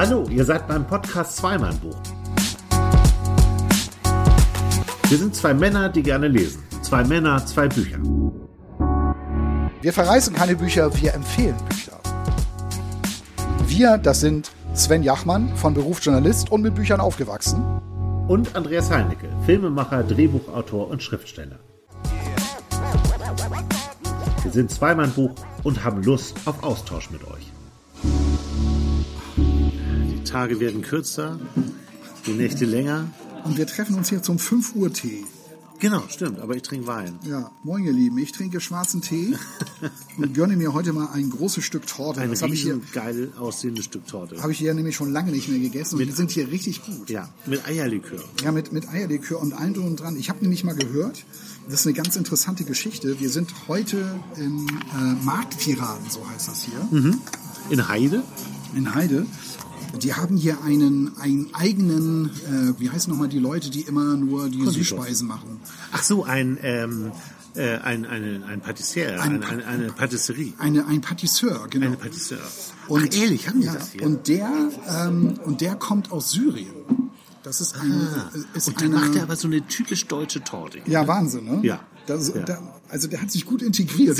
Hallo, ihr seid beim Podcast Zweimann-Buch. Wir sind zwei Männer, die gerne lesen. Zwei Männer, zwei Bücher. Wir verreißen keine Bücher, wir empfehlen Bücher. Wir, das sind Sven Jachmann, von Beruf Journalist und mit Büchern aufgewachsen. Und Andreas Heinicke, Filmemacher, Drehbuchautor und Schriftsteller. Wir sind Zweimann-Buch und haben Lust auf Austausch mit euch. Die Tage werden kürzer, die Nächte länger. Und wir treffen uns hier zum 5 Uhr Tee. Genau, stimmt, aber ich trinke Wein. Ja, moin ihr Lieben, ich trinke schwarzen Tee und gönne mir heute mal ein großes Stück Torte. Ein das habe ich hier geil aussehendes Stück Torte. Habe ich hier nämlich schon lange nicht mehr gegessen und die sind hier richtig gut. Ja, mit Eierlikör. Ja, mit Eierlikör und allem drum und dran. Ich habe nämlich mal gehört, das ist eine ganz interessante Geschichte. Wir sind heute im Marktpiraten, so heißt das hier. Mhm. In Heide? In Heide. Die haben hier einen eigenen, wie heißen nochmal die Leute, die immer nur die Süßspeisen machen? Ach so, ein Patissier, eine Patisserie. Ein Patisseur, genau. Eine Patisseur. Und, ach, ehrlich, haben die das hier? Und der kommt aus Syrien. Das ist und dann macht er aber so eine typisch deutsche Torte. Ja, Wahnsinn, ne? Ja. Also der hat sich gut integriert.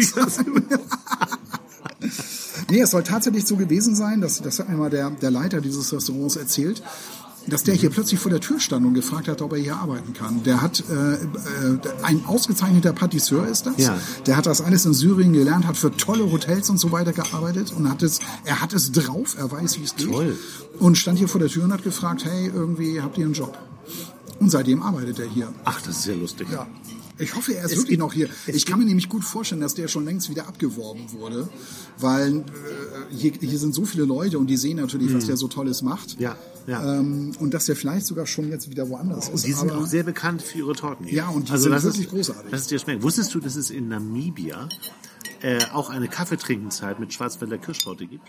Nee, es soll tatsächlich so gewesen sein, das hat mir mal der Leiter dieses Restaurants erzählt, dass der hier plötzlich vor der Tür stand und gefragt hat, ob er hier arbeiten kann. Der hat ein ausgezeichneter Patisseur ist das. Ja. Der hat das alles in Syrien gelernt, hat für tolle Hotels und so weiter gearbeitet und er hat es drauf, er weiß, wie es geht. Toll. Und stand hier vor der Tür und hat gefragt, hey, irgendwie habt ihr einen Job? Und seitdem arbeitet er hier. Ach, das ist ja lustig. Ja. Ich hoffe, er ist wirklich noch hier. Ich kann mir nämlich gut vorstellen, dass der schon längst wieder abgeworben wurde, weil hier sind so viele Leute und die sehen natürlich, was der so Tolles macht. Ja, ja. Und dass der vielleicht sogar schon jetzt wieder woanders ist. Die sind auch sehr bekannt für ihre Torten hier. Ja, und die sind wirklich großartig. Das ist dir schmeckt. Wusstest du, dass es in Namibia auch eine Kaffeetrinkenzeit mit Schwarzwälder Kirschtorte gibt?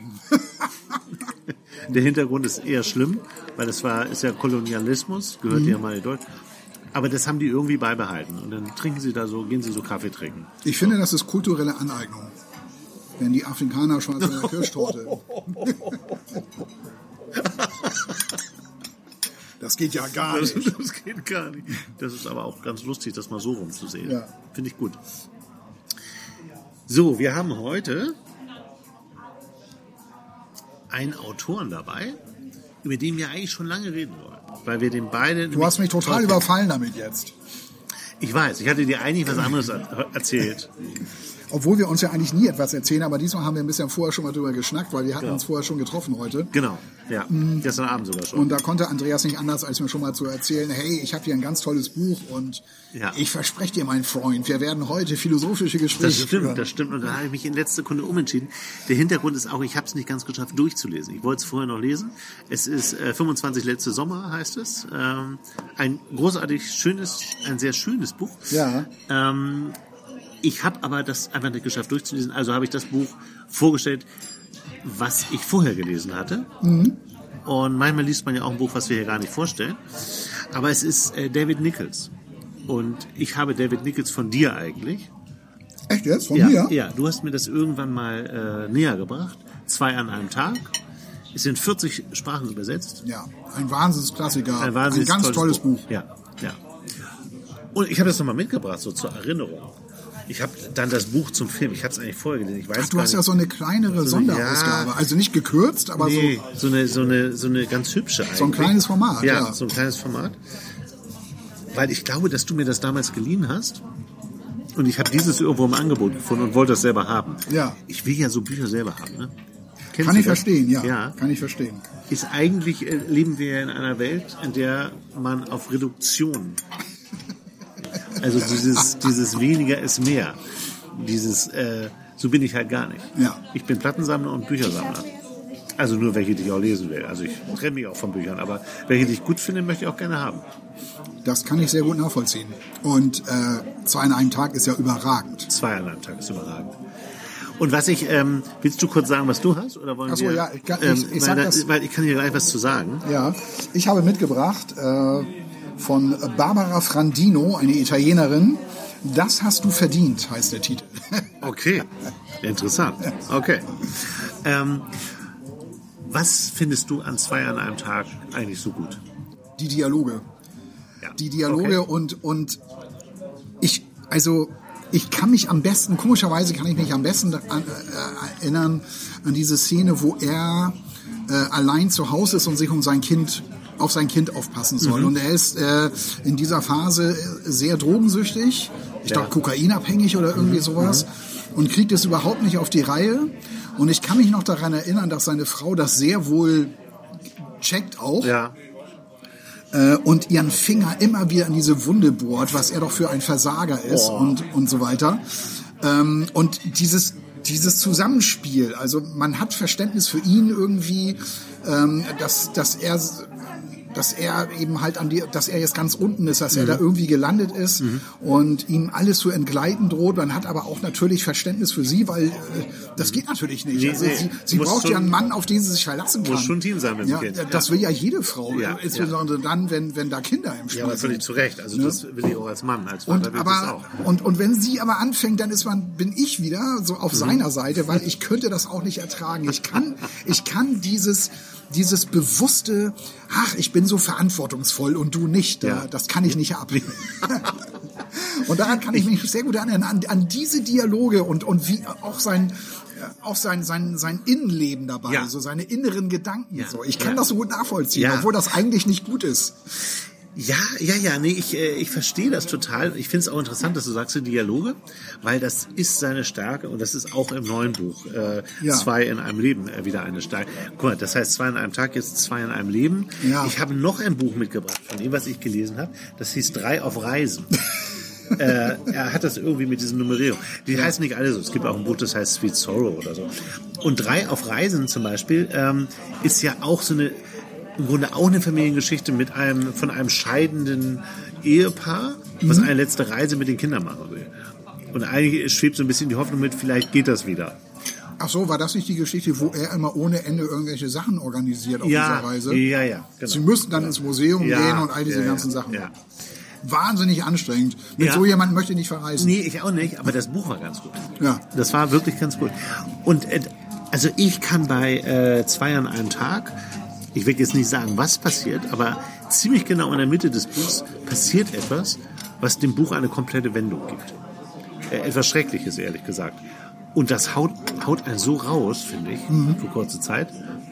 Der Hintergrund ist eher schlimm, weil ist ja Kolonialismus, gehört ja mal in Deutschland. Aber das haben die irgendwie beibehalten. Und dann gehen sie so Kaffee trinken. Ich finde, das ist kulturelle Aneignung. Wenn die Afrikaner Schwarzwälder Kirschtorte. Das geht ja gar nicht. Das geht gar nicht. Das ist aber auch ganz lustig, das mal so rumzusehen. Ja. Finde ich gut. So, wir haben heute einen Autoren dabei, über den wir eigentlich schon lange reden wollen. Weil wir den beide... Du hast mich total überfallen damit jetzt. Ich weiß, ich hatte dir eigentlich was anderes erzählt. Obwohl wir uns ja eigentlich nie etwas erzählen, aber diesmal haben wir ein bisschen vorher schon mal drüber geschnackt, weil wir hatten uns vorher schon getroffen heute. Genau, ja, gestern Abend sogar schon. Und da konnte Andreas nicht anders, als mir schon mal zu erzählen, hey, ich habe hier ein ganz tolles Buch und ich verspreche dir, mein Freund, wir werden heute philosophische Gespräche führen. Das stimmt. Und da habe ich mich in letzter Sekunde umentschieden. Der Hintergrund ist auch, ich habe es nicht ganz geschafft durchzulesen. Ich wollte es vorher noch lesen. Es ist 25 letzte Sommer, heißt es. Ein großartig schönes, ein sehr schönes Buch. Ja. Ich habe aber das einfach nicht geschafft durchzulesen. Also habe ich das Buch vorgestellt, was ich vorher gelesen hatte. Mhm. Und manchmal liest man ja auch ein Buch, was wir hier gar nicht vorstellen. Aber es ist David Nichols. Und ich habe David Nichols von dir eigentlich. Echt jetzt? Von mir? Ja, du hast mir das irgendwann mal näher gebracht. 2 an einem Tag. Ist in 40 Sprachen übersetzt. Ja, ein Wahnsinnsklassiker. Ein ganz tolles Buch. Ja. Und ich habe das nochmal mitgebracht, so zur Erinnerung. Ich habe dann das Buch zum Film. Ich hatte es eigentlich vorher gelesen. Du hast ja so eine kleinere Sonderausgabe. Ja, also nicht gekürzt, aber so eine ganz hübsche eigentlich. So ein kleines Format. Ja, so ein kleines Format. Weil ich glaube, dass du mir das damals geliehen hast. Und ich habe dieses irgendwo im Angebot gefunden und wollte das selber haben. Ja. Ich will ja so Bücher selber haben, ne? Kann ich verstehen, ja. Kann ich verstehen. Ist eigentlich, leben wir in einer Welt, in der man auf Reduktion... Also dieses weniger ist mehr. So bin ich halt gar nicht. Ja. Ich bin Plattensammler und Büchersammler. Also nur welche, die ich auch lesen will. Also ich trenne mich auch von Büchern, aber welche, die ich gut finde, möchte ich auch gerne haben. Das kann ich sehr gut nachvollziehen. Und 2 an einem Tag ist ja überragend. 2 an einem Tag ist überragend. Und was willst du kurz sagen, was du hast? Oder wollen Achso, wir, ja, ich sag das. Weil ich kann hier gleich was zu sagen. Ja, ich habe mitgebracht von Barbara Frandino, eine Italienerin. Das hast du verdient, heißt der Titel. Okay, interessant. Okay. Was findest du an 2 an einem Tag eigentlich so gut? Die Dialoge. Ja. Die Dialoge und ich kann mich am besten, komischerweise kann ich mich am besten erinnern an diese Szene, wo er allein zu Hause ist und sich auf sein Kind aufpassen soll. Und er ist in dieser Phase sehr drogensüchtig, ich glaube kokainabhängig oder irgendwie sowas, und kriegt es überhaupt nicht auf die Reihe. Und ich kann mich noch daran erinnern, dass seine Frau das sehr wohl checkt auch. Ja. Und ihren Finger immer wieder in diese Wunde bohrt, was er doch für ein Versager ist und so weiter. Und dieses Zusammenspiel, also man hat Verständnis für ihn irgendwie, dass er eben halt dass er jetzt ganz unten ist, dass er da irgendwie gelandet ist und ihm alles zu entgleiten droht. Man hat aber auch natürlich Verständnis für sie, weil das geht natürlich nicht. Also sie braucht ja einen Mann, auf den sie sich verlassen kann. Muss schon Team sein mit dem Kind. Das will ja jede Frau, insbesondere dann, wenn da Kinder im Spiel sind. Ja, aber völlig zu Recht. Also das will ich auch als Mann, als Vater will das auch. Und wenn sie aber anfängt, dann bin ich wieder so auf seiner Seite, weil ich könnte das auch nicht ertragen. Ich kann dieses bewusste, ich bin so verantwortungsvoll und du nicht, das kann ich nicht ab. Und daran kann ich mich sehr gut erinnern, an diese Dialoge und wie auch sein Innenleben dabei, so seine inneren Gedanken. Ja. So. Ich kann das so gut nachvollziehen, obwohl das eigentlich nicht gut ist. Ja, nee, ich verstehe das total. Ich finde es auch interessant, dass du sagst, die Dialoge, weil das ist seine Stärke und das ist auch im neuen Buch 2 in einem Leben wieder eine Stärke. Guck mal, das heißt 2 in einem Tag, jetzt 2 in einem Leben. Ja. Ich habe noch ein Buch mitgebracht von ihm, was ich gelesen habe. Das hieß 3 auf Reisen. Er hat das irgendwie mit diesen Nummerierungen. Die heißen nicht alle so. Es gibt auch ein Buch, das heißt Sweet Sorrow oder so. Und 3 auf Reisen zum Beispiel ist ja auch so im Grunde auch eine Familiengeschichte von einem scheidenden Ehepaar, was eine letzte Reise mit den Kindern machen will. Und eigentlich schwebt so ein bisschen die Hoffnung mit, vielleicht geht das wieder. Ach so, war das nicht die Geschichte, wo er immer ohne Ende irgendwelche Sachen organisiert auf dieser Reise? Ja, genau. Sie müssten dann ins Museum gehen und all diese ganzen Sachen. Ja. Wahnsinnig anstrengend. Mit so jemandem möchte ich nicht verreisen. Nee, ich auch nicht, aber das Buch war ganz gut. Ja. Das war wirklich ganz gut. Und also ich kann bei 2 an einem Tag, ich will jetzt nicht sagen, was passiert, aber ziemlich genau in der Mitte des Buchs passiert etwas, was dem Buch eine komplette Wendung gibt. Etwas Schreckliches, ehrlich gesagt. Und das haut einen so raus, finde ich, für kurze Zeit,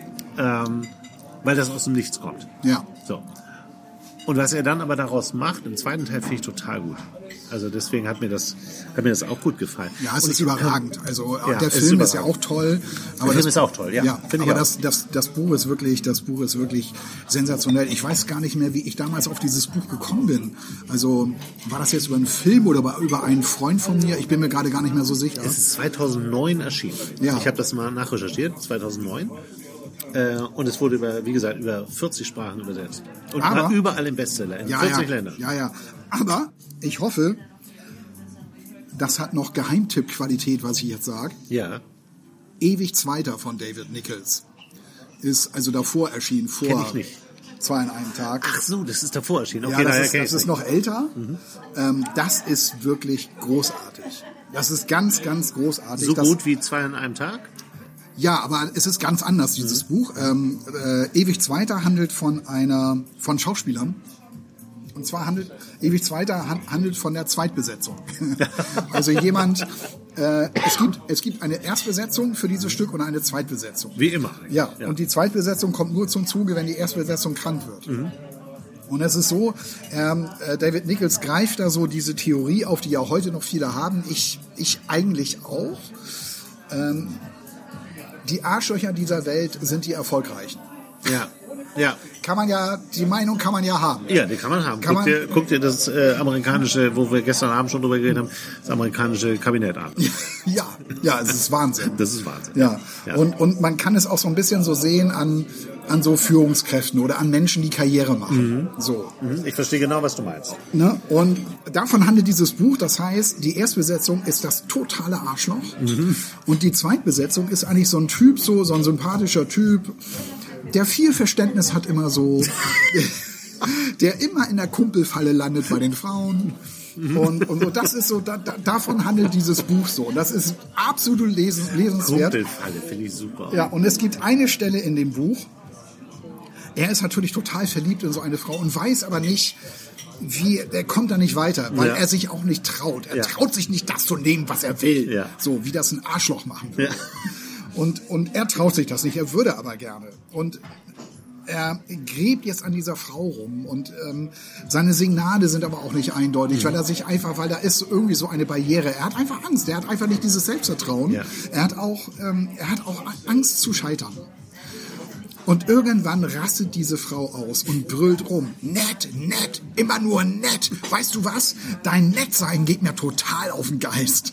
weil das aus dem Nichts kommt. Ja. So. Und was er dann aber daraus macht, im zweiten Teil finde ich total gut. Also deswegen hat mir das auch gut gefallen. Ja, es ist überragend. Also der Film ist ja auch toll. Aber der Film ist auch toll, ja. Aber das Buch ist wirklich sensationell. Ich weiß gar nicht mehr, wie ich damals auf dieses Buch gekommen bin. Also war das jetzt über einen Film oder über einen Freund von mir? Ich bin mir gerade gar nicht mehr so sicher. Es ist 2009 erschienen. Ja. Ich habe das mal nachrecherchiert, 2009. Und es wurde über 40 Sprachen übersetzt. Und war überall im Bestseller, in 40 Ländern. Ja. Aber ich hoffe, das hat noch Geheimtipp-Qualität, was ich jetzt sage. Ja. Ewig Zweiter von David Nichols ist also davor erschienen, vor Kenn ich nicht. 2 an einem Tag. Ach so, das ist davor erschienen. Okay, ja, das ist noch älter. Das ist wirklich großartig. Das ist ganz, ganz großartig. So gut wie 2 an einem Tag? Ja, aber es ist ganz anders, dieses Buch. Ewig Zweiter handelt von Schauspielern. Und zwar Ewig Zweiter handelt von der Zweitbesetzung. Also es gibt eine Erstbesetzung für dieses Stück und eine Zweitbesetzung. Wie immer. Ja, und die Zweitbesetzung kommt nur zum Zuge, wenn die Erstbesetzung krank wird. Und es ist so, David Nichols greift da so diese Theorie auf, die ja heute noch viele haben. Ich eigentlich auch. Die Arschlöcher dieser Welt sind die Erfolgreichen. Ja. Die Meinung kann man ja haben. Ja, die kann man haben. Guck dir das amerikanische, wo wir gestern Abend schon drüber geredet haben, das amerikanische Kabinett an. Ja, es ist Wahnsinn. Das ist Wahnsinn. Ja. Und man kann es auch so ein bisschen so sehen an so Führungskräften oder an Menschen, die Karriere machen. So. Ich verstehe genau, was du meinst. Ne? Und davon handelt dieses Buch. Das heißt, die Erstbesetzung ist das totale Arschloch. Und die Zweitbesetzung ist eigentlich so ein Typ, so ein sympathischer Typ, der viel Verständnis hat immer so, der immer in der Kumpelfalle landet bei den Frauen. Und so, das ist so, davon handelt dieses Buch so. Und das ist absolut lesenswert. Kumpelfalle, finde ich super. Ja, und es gibt eine Stelle in dem Buch, er ist natürlich total verliebt in so eine Frau und weiß aber nicht, der kommt da nicht weiter, weil er sich auch nicht traut. Er traut sich nicht, das zu nehmen, was er will. Ja. So, wie das ein Arschloch machen würde. Ja. Und er traut sich das nicht, er würde aber gerne. Und er gräbt jetzt an dieser Frau rum und seine Signale sind aber auch nicht eindeutig, weil da ist irgendwie so eine Barriere. Er hat einfach Angst, er hat einfach nicht dieses Selbstvertrauen. Ja. Er hat auch Angst zu scheitern. Und irgendwann rastet diese Frau aus und brüllt rum. Nett, immer nur nett. Weißt du was? Dein Nettsein geht mir total auf den Geist.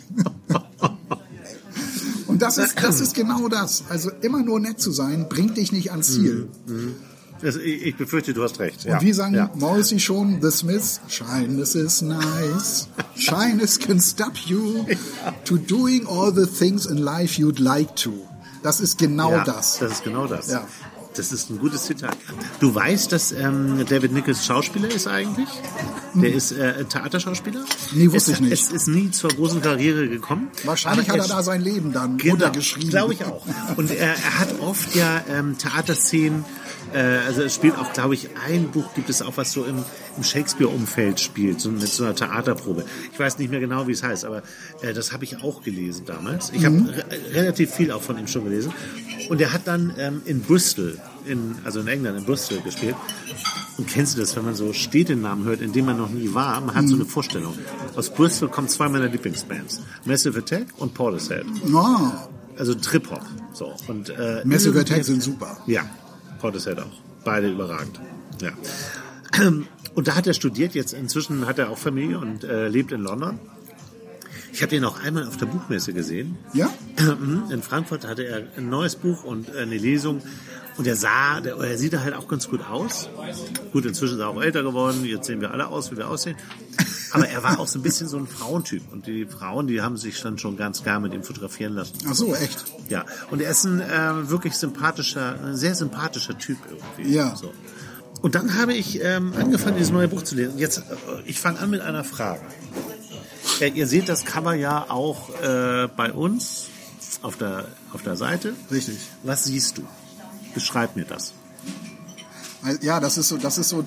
Und das ist genau das. Also immer nur nett zu sein, bringt dich nicht ans Ziel. Also ich befürchte, du hast recht. Und wie sagen Morrissey schon, The Smiths, Shyness is nice. Shyness can stop you to doing all the things in life you'd like to. Das ist genau das. Das ist genau das. Ja. Das ist ein gutes Zitat. Du weißt, dass David Nichols Schauspieler ist eigentlich? Der ist Theaterschauspieler? Nee, wusste ich nicht. Es ist nie zur großen Karriere gekommen. Wahrscheinlich hat er da sein Leben dann runtergeschrieben. Glaube ich auch. Und er hat oft Theaterszenen, also es spielt auch, glaube ich, ein Buch gibt es auch, was so im Shakespeare-Umfeld spielt, so mit so einer Theaterprobe. Ich weiß nicht mehr genau, wie es heißt, aber das habe ich auch gelesen damals. Ich habe relativ viel auch von ihm schon gelesen. Und er hat dann in Bristol, also in England, in Bristol gespielt. Und kennst du das, wenn man so Städtenamen hört, in denen man noch nie war? Man hat so eine Vorstellung. Aus Bristol kommen zwei meiner Lieblingsbands. Massive Attack und Portishead. Oh. Also Trip-Hop. So. Und, Massive Attack sind super. Ja, Portishead auch. Beide überragend. Ja. Und da hat er studiert. Jetzt inzwischen hat er auch Familie und lebt in London. Ich habe ihn auch einmal auf der Buchmesse gesehen. Ja? In Frankfurt hatte er ein neues Buch und eine Lesung. Und er sieht da halt auch ganz gut aus. Gut, inzwischen ist er auch älter geworden. Jetzt sehen wir alle aus, wie wir aussehen. Aber er war auch so ein bisschen so ein Frauentyp. Und die Frauen, die haben sich dann schon ganz gern mit ihm fotografieren lassen. Ach so, echt? Ja. Und er ist ein wirklich sehr sympathischer Typ irgendwie. Ja. So. Und dann habe ich angefangen, dieses neue Buch zu lesen. Jetzt, ich fange an mit einer Frage. Ihr seht das Cover ja auch bei uns auf der Seite. Richtig. Was siehst du? Beschreib mir das. Ja, das ist so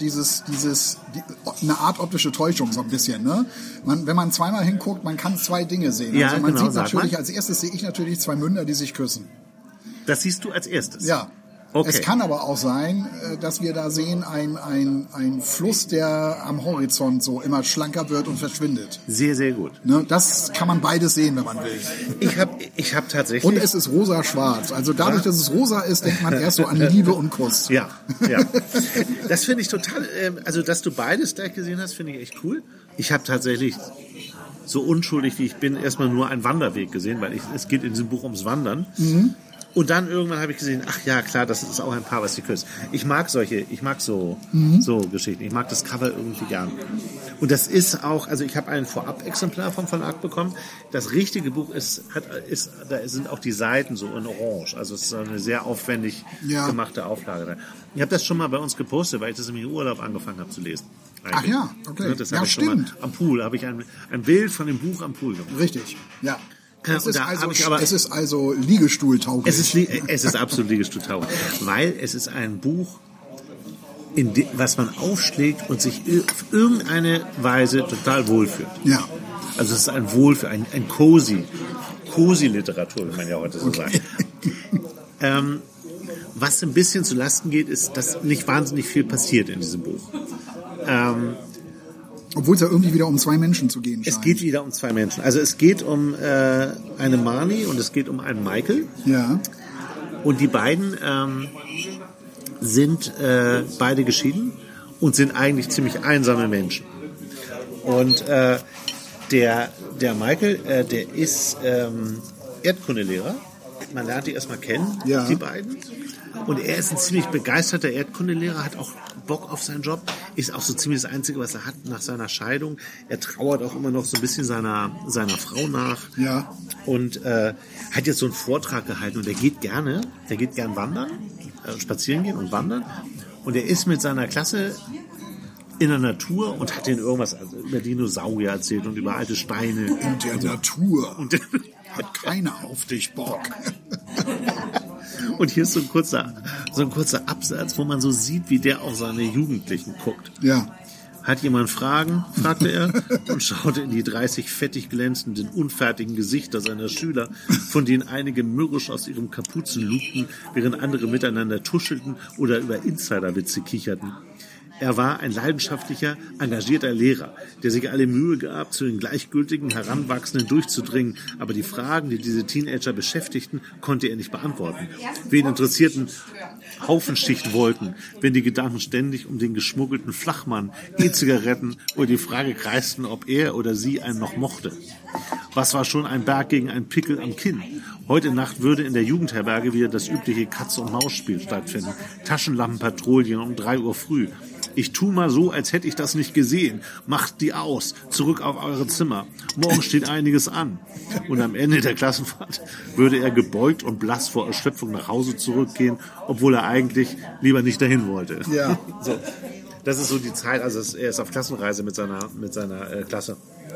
eine Art optische Täuschung so ein bisschen, ne? Wenn man zweimal hinguckt, man kann zwei Dinge sehen. Ja, also man genau, sieht natürlich, als erstes sehe ich natürlich zwei Münder, die sich küssen. Das siehst du als erstes? Ja. Okay. Es kann aber auch sein, dass wir da sehen, ein Fluss, der am Horizont so immer schlanker wird und verschwindet. Sehr, sehr gut. Ne? Das kann man beides sehen, wenn man will. Ich hab tatsächlich... Und es ist rosa-schwarz. Also dadurch, dass es rosa ist, denkt man erst so an Liebe und Kuss. Ja. Das finde ich total... Also, dass du beides gleich gesehen hast, finde ich echt cool. Ich habe tatsächlich, so unschuldig wie ich bin, erstmal nur einen Wanderweg gesehen, weil es geht in diesem Buch ums Wandern. Mhm. Und dann irgendwann habe ich gesehen, ach ja, klar, das ist auch ein Paar, was sie küsst. Ich mag so Geschichten. Ich mag das Cover irgendwie gern. Und das ist auch, also ich habe ein Vorab-Exemplar vom Verlag bekommen. Das richtige Buch da sind auch die Seiten so in Orange. Also es ist eine sehr aufwendig gemachte Auflage. Ich habe das schon mal bei uns gepostet, weil ich das im Urlaub angefangen habe zu lesen. Ach ja, okay. Das habe ich schon mal am Pool, habe ich ein Bild von dem Buch am Pool gemacht. Richtig, ja. Es ist also Liegestuhltauglich. Es ist absolut Liegestuhltauglich, weil es ist ein Buch, was man aufschlägt und sich auf irgendeine Weise total wohlfühlt. Ja. Also es ist ein Wohlfühl, ein Cozy-Literatur, wie man ja heute so sagt. Was ein bisschen zu Lasten geht, ist, dass nicht wahnsinnig viel passiert in diesem Buch. Obwohl es ja irgendwie wieder um zwei Menschen zu gehen scheint. Es geht wieder um zwei Menschen. Also es geht um eine Marnie und es geht um einen Michael. Ja. Und die beiden sind beide geschieden und sind eigentlich ziemlich einsame Menschen. Und der Michael, der ist Erdkundelehrer. Man lernt die erstmal kennen, die beiden. Und er ist ein ziemlich begeisterter Erdkundelehrer, hat auch Bock auf seinen Job, ist auch so ziemlich das Einzige, was er hat nach seiner Scheidung. Er trauert auch immer noch so ein bisschen seiner Frau nach. Ja. Und hat jetzt so einen Vortrag gehalten und der geht gern wandern, spazieren gehen und wandern. Und er ist mit seiner Klasse in der Natur und hat denen irgendwas über Dinosaurier erzählt und über alte Steine. In der Natur. Und hat keiner auf dich Bock. Und hier ist so ein kurzer Absatz, wo man so sieht, wie der auf seine Jugendlichen guckt. Ja. Hat jemand Fragen? Fragte er und schaute in die 30 fettig glänzenden, unfertigen Gesichter seiner Schüler, von denen einige mürrisch aus ihrem Kapuzen lugten, während andere miteinander tuschelten oder über Insiderwitze kicherten. Er war ein leidenschaftlicher, engagierter Lehrer, der sich alle Mühe gab, zu den gleichgültigen Heranwachsenden durchzudringen. Aber die Fragen, die diese Teenager beschäftigten, konnte er nicht beantworten. Wen interessierten Haufenschichtwolken, wenn die Gedanken ständig um den geschmuggelten Flachmann, E-Zigaretten oder die Frage kreisten, ob er oder sie einen noch mochte. Was war schon ein Berg gegen einen Pickel am Kinn? Heute Nacht würde in der Jugendherberge wieder das übliche Katz-und-Maus-Spiel stattfinden. Taschenlampenpatrouillen um 3 Uhr früh. Ich tu mal so, als hätte ich das nicht gesehen. Macht die aus. Zurück auf eure Zimmer. Morgen steht einiges an. Und am Ende der Klassenfahrt würde er gebeugt und blass vor Erschöpfung nach Hause zurückgehen, obwohl er eigentlich lieber nicht dahin wollte. Ja. So. Das ist so die Zeit, also er ist auf Klassenreise mit seiner Klasse.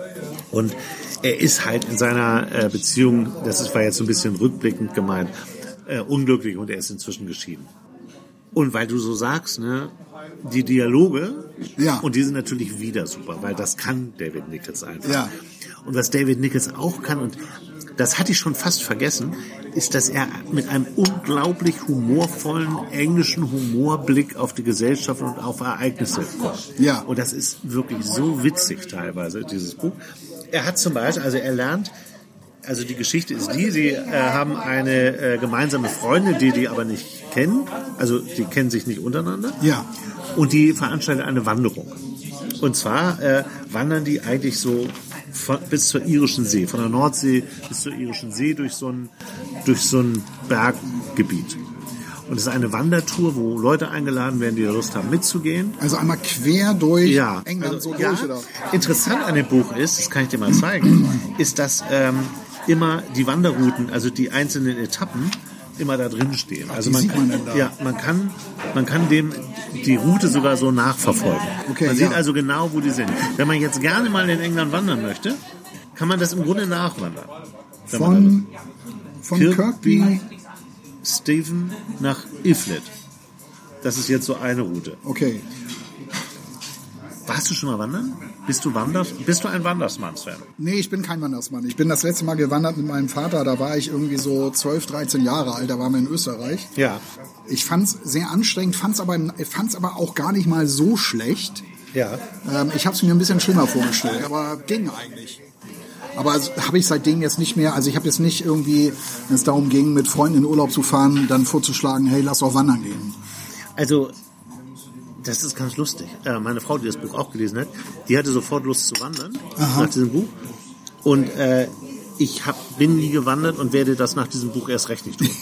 Und er ist halt in seiner Beziehung, war jetzt so ein bisschen rückblickend gemeint, unglücklich und er ist inzwischen geschieden. Und weil du so sagst, ne, die Dialoge, ja. Und die sind natürlich wieder super, weil das kann David Nichols einfach. Ja. Und was David Nichols auch kann, und das hatte ich schon fast vergessen, ist, dass er mit einem unglaublich humorvollen englischen Humorblick auf die Gesellschaft und auf Ereignisse kommt. Ja. Und das ist wirklich so witzig teilweise, dieses Buch. Er hat zum Beispiel, also er lernt, also die Geschichte ist sie haben eine gemeinsame Freundin, die aber nicht kennen, also die kennen sich nicht untereinander. Ja. Und die veranstalten eine Wanderung. Und zwar wandern die eigentlich so bis zur Irischen See, von der Nordsee bis zur Irischen See durch so ein Berggebiet. Und es ist eine Wandertour, wo Leute eingeladen werden, die Lust haben mitzugehen. Also einmal quer durch England also, durch, oder? Interessant an dem Buch ist, das kann ich dir mal zeigen, ist, dass immer die Wanderrouten, also die einzelnen Etappen, immer da drin stehen. Also man kann dem die Route sogar so nachverfolgen. Okay, man sieht also genau, wo die sind. Wenn man jetzt gerne mal in England wandern möchte, kann man das im Grunde nachwandern. Von Kirkby Stephen nach Iflit. Das ist jetzt so eine Route. Okay. Warst du schon mal wandern? Bist du ein Wandersmann, Sven? Nee, ich bin kein Wandersmann. Ich bin das letzte Mal gewandert mit meinem Vater. Da war ich irgendwie so 12, 13 Jahre alt. Da waren wir in Österreich. Ja. Ich fand's sehr anstrengend, fand's aber auch gar nicht mal so schlecht. Ja. Ich habe es mir ein bisschen schlimmer vorgestellt, aber ging eigentlich. Aber also, habe ich seitdem jetzt nicht mehr, also ich habe jetzt nicht irgendwie, wenn es darum ging, mit Freunden in Urlaub zu fahren, dann vorzuschlagen, hey, lass doch wandern gehen. Also, das ist ganz lustig. Meine Frau, die das Buch auch gelesen hat, die hatte sofort Lust zu wandern nach diesem Buch. Und ich bin nie gewandert und werde das nach diesem Buch erst recht nicht tun.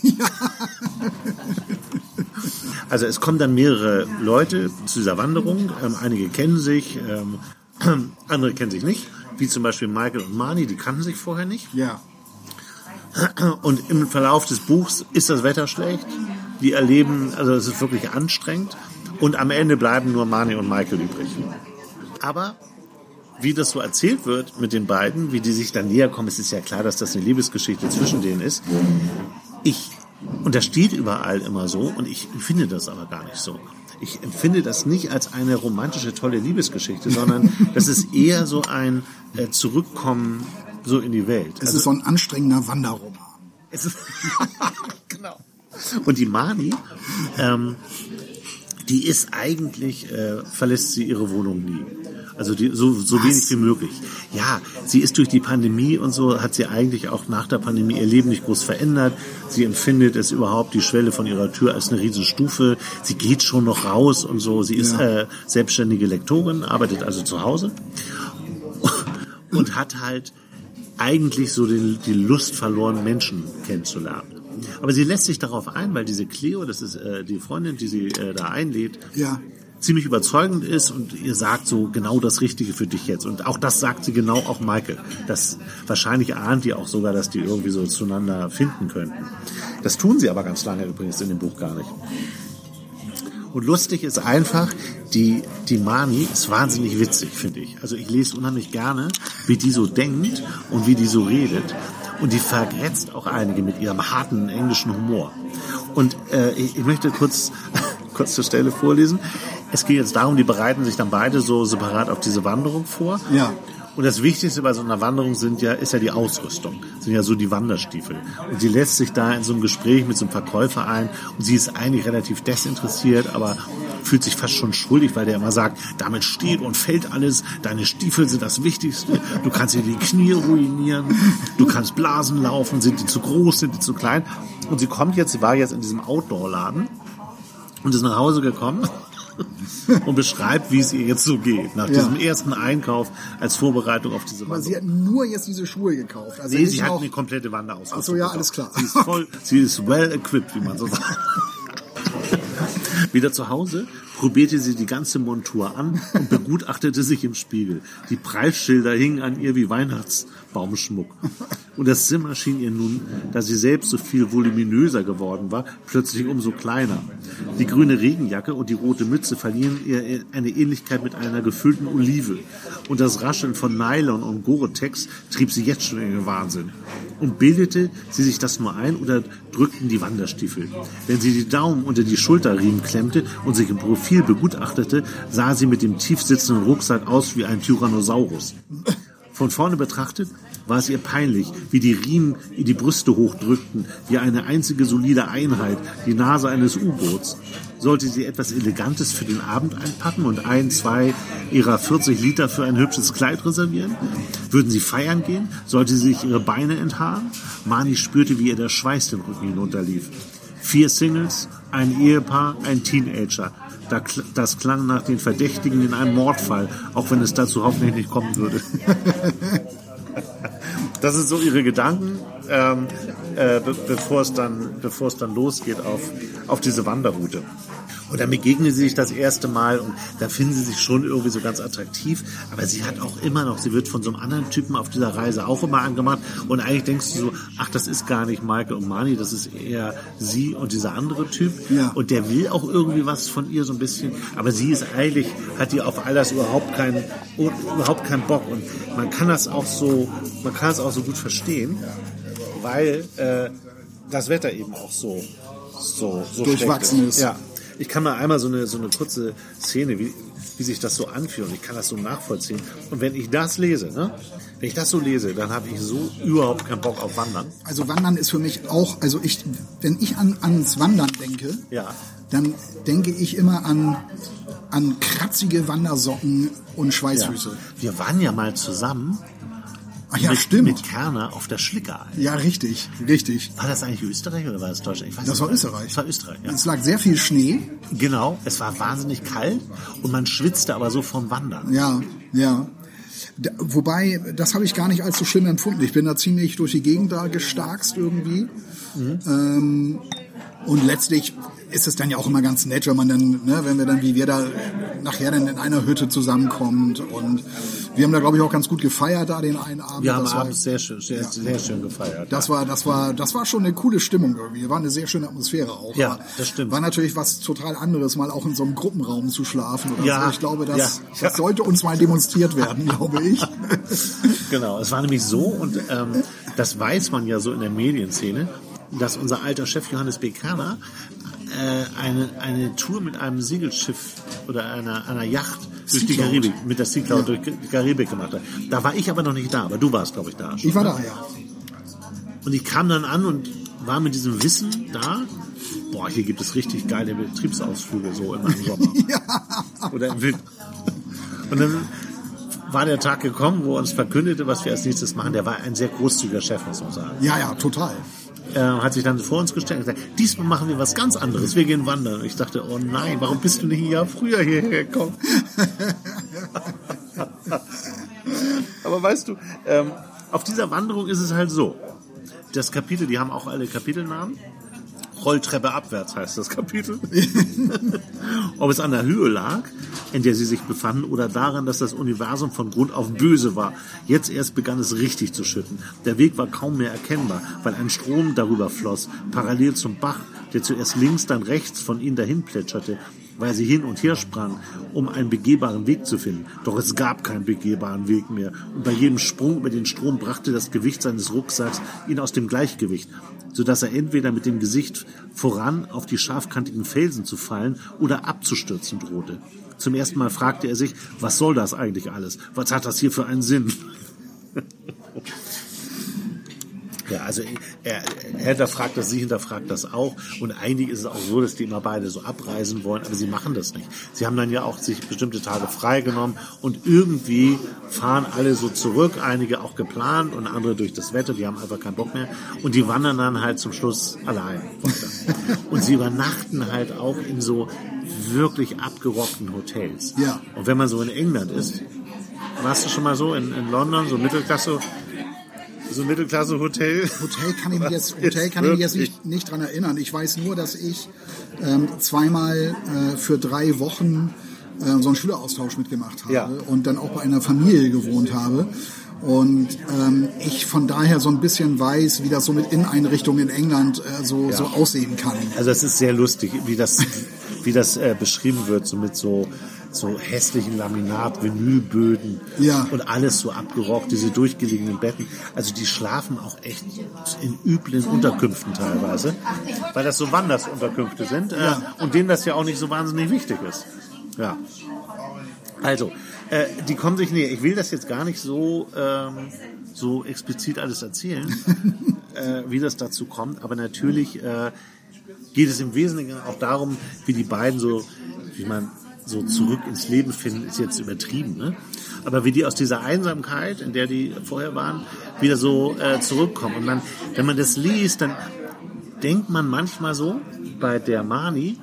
Also es kommen dann mehrere Leute zu dieser Wanderung. Einige kennen sich, andere kennen sich nicht. Wie zum Beispiel Michael und Marnie, die kannten sich vorher nicht. Ja. Und im Verlauf des Buchs ist das Wetter schlecht. Die erleben, also es ist wirklich anstrengend. Und am Ende bleiben nur Marnie und Michael übrig. Aber wie das so erzählt wird mit den beiden, wie die sich dann näher kommen, es ist ja klar, dass das eine Liebesgeschichte zwischen denen ist. Und das steht überall immer so, und ich empfinde das aber gar nicht so. Ich empfinde das nicht als eine romantische, tolle Liebesgeschichte, sondern das ist eher so ein Zurückkommen so in die Welt. Es ist so ein anstrengender Wanderroman. Genau. Und die Marnie, die ist eigentlich, verlässt sie ihre Wohnung nie. Also so wenig wie möglich. Ja, sie ist durch die Pandemie und so, hat sie eigentlich auch nach der Pandemie ihr Leben nicht groß verändert. Sie empfindet es überhaupt, die Schwelle von ihrer Tür, als eine Riesenstufe. Sie geht schon noch raus und so. Sie ist selbstständige Lektorin, arbeitet also zu Hause und hat halt eigentlich so die Lust verloren, Menschen kennenzulernen. Aber sie lässt sich darauf ein, weil diese Cleo, das ist die Freundin, die sie da einlädt, ziemlich überzeugend ist und ihr sagt so genau das Richtige für dich jetzt. Und auch das sagt sie genau auch Michael. Das wahrscheinlich ahnt ihr auch sogar, dass die irgendwie so zueinander finden könnten. Das tun sie aber ganz lange übrigens in dem Buch gar nicht. Und lustig ist einfach, die Mani ist wahnsinnig witzig, finde ich. Also ich lese unheimlich gerne, wie die so denkt und wie die so redet. Und die vergrätzt auch einige mit ihrem harten englischen Humor. Und ich möchte kurz zur Stelle vorlesen. Es geht jetzt darum, die bereiten sich dann beide so separat auf diese Wanderung vor. Ja. Und das Wichtigste bei so einer Wanderung ist ja die Ausrüstung. Sind ja so die Wanderstiefel. Und sie lässt sich da in so einem Gespräch mit so einem Verkäufer ein. Und sie ist eigentlich relativ desinteressiert, aber fühlt sich fast schon schuldig, weil der immer sagt, damit steht und fällt alles. Deine Stiefel sind das Wichtigste. Du kannst dir die Knie ruinieren. Du kannst Blasen laufen. Sind die zu groß, sind die zu klein? Und sie war jetzt in diesem Outdoor-Laden und ist nach Hause gekommen und beschreibt, wie es ihr jetzt so geht, nach diesem ersten Einkauf als Vorbereitung auf diese Wanderung. Aber sie hat nur jetzt diese Schuhe gekauft. Also nee, sie hat eine komplette Wanderausrüstung. Ach so, ja, alles klar. Sie ist well equipped, wie man so sagt. Wieder zu Hause probierte sie die ganze Montur an und begutachtete sich im Spiegel. Die Preisschilder hingen an ihr wie Weihnachtsbaumschmuck. Und das Zimmer schien ihr nun, da sie selbst so viel voluminöser geworden war, plötzlich umso kleiner. Die grüne Regenjacke und die rote Mütze verlieren ihr eine Ähnlichkeit mit einer gefüllten Olive. Und das Rascheln von Nylon und Gore-Tex trieb sie jetzt schon in den Wahnsinn. Und bildete sie sich das nur ein oder drückten die Wanderstiefel? Wenn sie die Daumen unter die Schulterriemen klemmte und sich im Profil begutachtete, sah sie mit dem tief sitzenden Rucksack aus wie ein Tyrannosaurus. Von vorne betrachtet war es ihr peinlich, wie die Riemen ihr die Brüste hochdrückten, wie eine einzige solide Einheit, die Nase eines U-Boots. Sollte sie etwas Elegantes für den Abend einpacken und 2 ihrer 40 Liter für ein hübsches Kleid reservieren? Würden sie feiern gehen? Sollte sie sich ihre Beine enthaaren? Mani spürte, wie ihr der Schweiß den Rücken hinunterlief. 4 Singles, ein Ehepaar, ein Teenager. Das klang nach den Verdächtigen in einem Mordfall, auch wenn es dazu hoffentlich nicht kommen würde. Das sind so ihre Gedanken, bevor es dann losgeht auf diese Wanderroute. Und dann begegnen sie sich das erste Mal und da finden sie sich schon irgendwie so ganz attraktiv. Aber sie hat auch immer noch, sie wird von so einem anderen Typen auf dieser Reise auch immer angemacht. Und eigentlich denkst du so, ach, das ist gar nicht Maike und Mani, das ist eher sie und dieser andere Typ. Ja. Und der will auch irgendwie was von ihr so ein bisschen. Aber sie ist eigentlich, hat die auf all das überhaupt keinen Bock. Und man kann das auch so gut verstehen, weil das Wetter eben auch so durchwachsen ist. Ja. Ich kann mal einmal so eine kurze Szene, wie sich das so anfühlt. Und ich kann das so nachvollziehen. Und wenn ich das lese, dann habe ich so überhaupt keinen Bock auf Wandern. Also Wandern ist für mich auch, wenn ich ans Wandern denke, dann denke ich immer an kratzige Wandersocken und Schweißfüße. Ja. Wir waren ja mal zusammen. Ach ja, stimmt. Mit Kerner auf der Schlickerei. Ja, richtig. War das eigentlich Österreich oder war das Deutschland? Ich weiß das war Österreich. Das war Österreich, ja. Es lag sehr viel Schnee. Genau, es war wahnsinnig kalt und man schwitzte aber so vom Wandern. Ja. Wobei, das habe ich gar nicht als so schlimm empfunden. Ich bin da ziemlich durch die Gegend da gestarkst irgendwie. Mhm. Und letztlich ist es dann ja auch immer ganz nett, wenn man dann, wenn wir dann, wie wir da nachher dann in einer Hütte zusammenkommt. Und wir haben da, glaube ich, auch ganz gut gefeiert da den einen Abend. Wir haben abends sehr schön gefeiert. Das war schon eine coole Stimmung irgendwie. War eine sehr schöne Atmosphäre auch. Ja, das stimmt. War natürlich was total anderes, mal auch in so einem Gruppenraum zu schlafen oder so. Ich glaube, das sollte uns mal demonstriert werden, glaube ich. Genau, es war nämlich so und das weiß man ja so in der Medienszene, dass unser alter Chef Johannes B. Kerner eine Tour mit einem Segelschiff oder einer Yacht durch die Karibik, mit der Sea Cloud durch die Karibik gemacht hat. Da war ich aber noch nicht da, aber du warst, glaube ich, da schon. Ich war da, ja. Und ich kam dann an und war mit diesem Wissen da, hier gibt es richtig geile Betriebsausflüge so im Sommer. Oder im Winter. Und dann war der Tag gekommen, wo er uns verkündete, was wir als nächstes machen. Der war ein sehr großzügiger Chef, muss man sagen. Ja, total. Hat sich dann vor uns gestellt und gesagt, diesmal machen wir was ganz anderes, wir gehen wandern. Und ich dachte, oh nein, warum bist du nicht ein Jahr früher hierher gekommen? Aber weißt du, auf dieser Wanderung ist es halt so, das Kapitel, die haben auch alle Kapitelnamen. Rolltreppe abwärts heißt das Kapitel. Ob es an der Höhe lag, in der sie sich befanden, oder daran, dass das Universum von Grund auf böse war. Jetzt erst begann es richtig zu schütten. Der Weg war kaum mehr erkennbar, weil ein Strom darüber floss, parallel zum Bach, der zuerst links, dann rechts von ihnen dahin plätscherte. weil sie hin und her sprang, um einen begehbaren Weg zu finden. Doch es gab keinen begehbaren Weg mehr. Und bei jedem Sprung über den Strom brachte das Gewicht seines Rucksacks ihn aus dem Gleichgewicht, sodass er entweder mit dem Gesicht voran auf die scharfkantigen Felsen zu fallen oder abzustürzen drohte. Zum ersten Mal fragte er sich, was soll das eigentlich alles? Was hat das hier für einen Sinn? Ja, also er hinterfragt das, sie hinterfragt das auch. Und eigentlich ist es auch so, dass die immer beide so abreisen wollen, aber sie machen das nicht. Sie haben dann ja auch sich bestimmte Tage freigenommen und irgendwie fahren alle so zurück, einige auch geplant und andere durch das Wetter, die haben einfach keinen Bock mehr. Und die wandern dann halt zum Schluss allein weiter. Und sie übernachten halt auch in so wirklich abgerockten Hotels. Ja. Und wenn man so in England ist, warst du schon mal so in London, so Mittelklasse Hotel. Hotel kann ich mich jetzt nicht dran erinnern. Ich weiß nur, dass ich zweimal für 3 Wochen so einen Schüleraustausch mitgemacht habe und dann auch bei einer Familie gewohnt habe. Und ich von daher so ein bisschen weiß, wie das so mit Inneneinrichtungen in England so aussehen kann. Also es ist sehr lustig, wie das beschrieben wird, so mit so hässlichen Laminat-Vinylböden und alles so abgerockt, diese durchgelegenen Betten. Also die schlafen auch echt in üblen Unterkünften teilweise, weil das so Wandersunterkünfte sind und denen das ja auch nicht so wahnsinnig wichtig ist. Ja. Also, die kommen sich näher. Ich will das jetzt gar nicht so explizit alles erzählen, wie das dazu kommt, aber natürlich geht es im Wesentlichen auch darum, wie die beiden so zurück ins Leben finden, ist jetzt übertrieben, ne? Aber wie die aus dieser Einsamkeit, in der die vorher waren, wieder so zurückkommen. Und wenn man das liest, dann denkt man manchmal so, bei der Mani,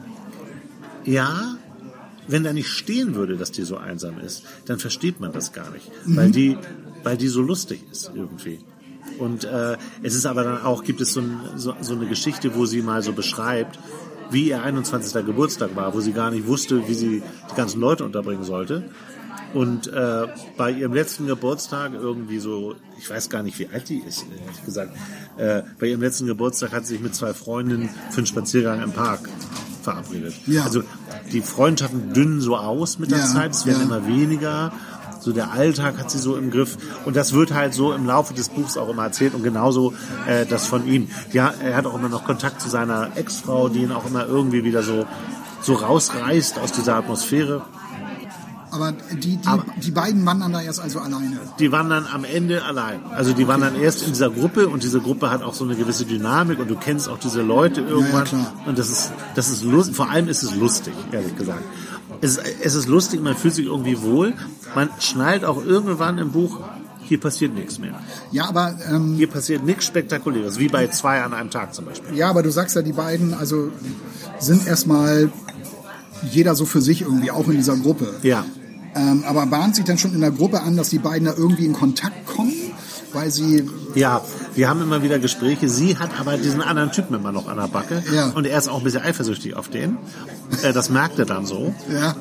ja, wenn da nicht stehen würde, dass die so einsam ist, dann versteht man das gar nicht, weil die so lustig ist irgendwie. Und es ist aber dann auch, gibt es so eine Geschichte, wo sie mal so beschreibt, wie ihr 21. Geburtstag war, wo sie gar nicht wusste, wie sie die ganzen Leute unterbringen sollte. Und bei ihrem letzten Geburtstag irgendwie so, ich weiß gar nicht, wie alt die ist, ehrlich gesagt, bei ihrem letzten Geburtstag hat sie sich mit 2 Freundinnen für einen Spaziergang im Park verabredet. Ja. Also die Freundschaften dünnen so aus mit der Zeit, es werden immer weniger. So der Alltag hat sie so im Griff und das wird halt so im Laufe des Buchs auch immer erzählt und genauso das von ihm. Ja, er hat auch immer noch Kontakt zu seiner Ex-Frau, die ihn auch immer irgendwie wieder so rausreißt aus dieser Atmosphäre. Aber die beiden wandern da erst also alleine? Die wandern am Ende allein. Also die wandern erst in dieser Gruppe und diese Gruppe hat auch so eine gewisse Dynamik und du kennst auch diese Leute irgendwann. Ja, klar. Und das ist lustig. Vor allem ist es lustig, ehrlich gesagt. Es ist lustig, man fühlt sich irgendwie wohl. Man schnallt auch irgendwann im Buch, hier passiert nichts mehr. Ja, aber hier passiert nichts Spektakuläres, wie bei 2 an einem Tag zum Beispiel. Ja, aber du sagst ja, die beiden also sind erstmal jeder so für sich irgendwie, auch in dieser Gruppe. Ja. Aber bahnt sich dann schon in der Gruppe an, dass die beiden da irgendwie in Kontakt kommen? Weil sie... Ja, wir haben immer wieder Gespräche. Sie hat aber diesen anderen Typen immer noch an der Backe. Ja. Und er ist auch ein bisschen eifersüchtig auf den. Das merkt er dann so. Ja.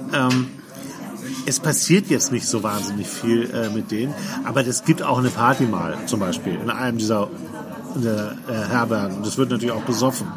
Es passiert jetzt nicht so wahnsinnig viel mit denen. Aber es gibt auch eine Party mal, zum Beispiel, in einem dieser Herbergen. Und das wird natürlich auch besoffen.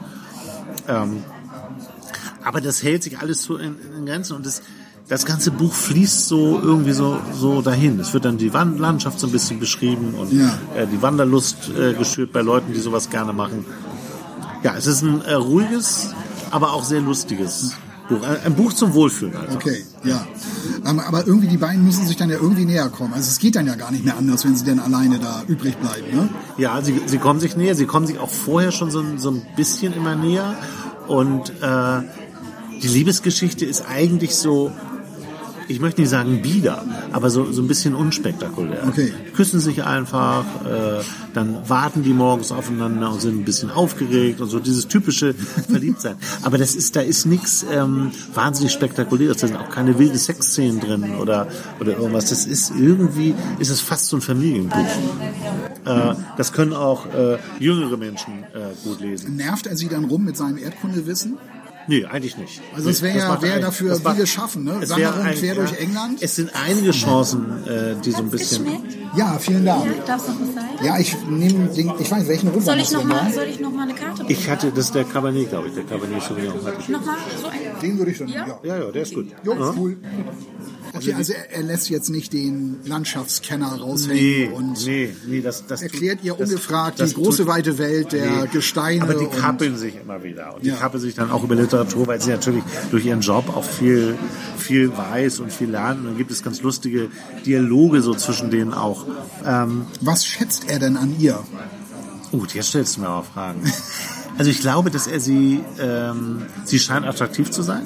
Aber das hält sich alles so in Grenzen. Und das ganze Buch fließt so irgendwie so dahin. Es wird dann die Landschaft so ein bisschen beschrieben und die Wanderlust geschürt bei Leuten, die sowas gerne machen. Ja, es ist ein ruhiges, aber auch sehr lustiges Buch. Ein Buch zum Wohlfühlen. Also. Okay, ja. Aber irgendwie die beiden müssen sich dann ja irgendwie näher kommen. Also es geht dann ja gar nicht mehr anders, wenn sie dann alleine da übrig bleiben, ne? Ja, sie kommen sich näher. Sie kommen sich auch vorher schon so ein bisschen immer näher. Und die Liebesgeschichte ist eigentlich so, ich möchte nicht sagen bieder, aber so ein bisschen unspektakulär. Okay. Die küssen sich einfach, dann warten die morgens aufeinander und sind ein bisschen aufgeregt und so dieses typische Verliebtsein. Aber da ist nichts wahnsinnig Spektakuläres, da sind auch keine wilden Sexszenen drin oder irgendwas. Das ist irgendwie, ist es fast so ein Familienbuch. Das können auch jüngere Menschen gut lesen. Nervt er sie dann rum mit seinem Erdkundewissen? Nee, eigentlich nicht. Also es wäre dafür wie geschaffen, ne? Wanderung quer durch England. Es sind einige Chancen, die so ein bisschen... Ja, vielen Dank. Ja, darf es noch was sein? Ja, ich nehme den, ich weiß, welchen Rundgang Soll ich noch mal eine Karte Ich hatte, das ist der Cabernet, glaube ich, der Cabernet Sauvignon hatte ich. Nochmal so einen? Den würde ich dann, Ja? Ja, der ist gut. Jo, cool. Okay, also er lässt jetzt nicht den Landschaftskenner raushängen und das erklärt ihr ungefragt die große weite Welt der Gesteine. Aber die kappeln sich immer wieder. Und die kappeln sich dann auch über Literatur, weil sie natürlich durch ihren Job auch viel weiß und viel lernen. Und dann gibt es ganz lustige Dialoge so zwischen denen auch. Was schätzt er denn an ihr? Jetzt stellst du mir aber Fragen. Also ich glaube, dass er sie scheint attraktiv zu sein.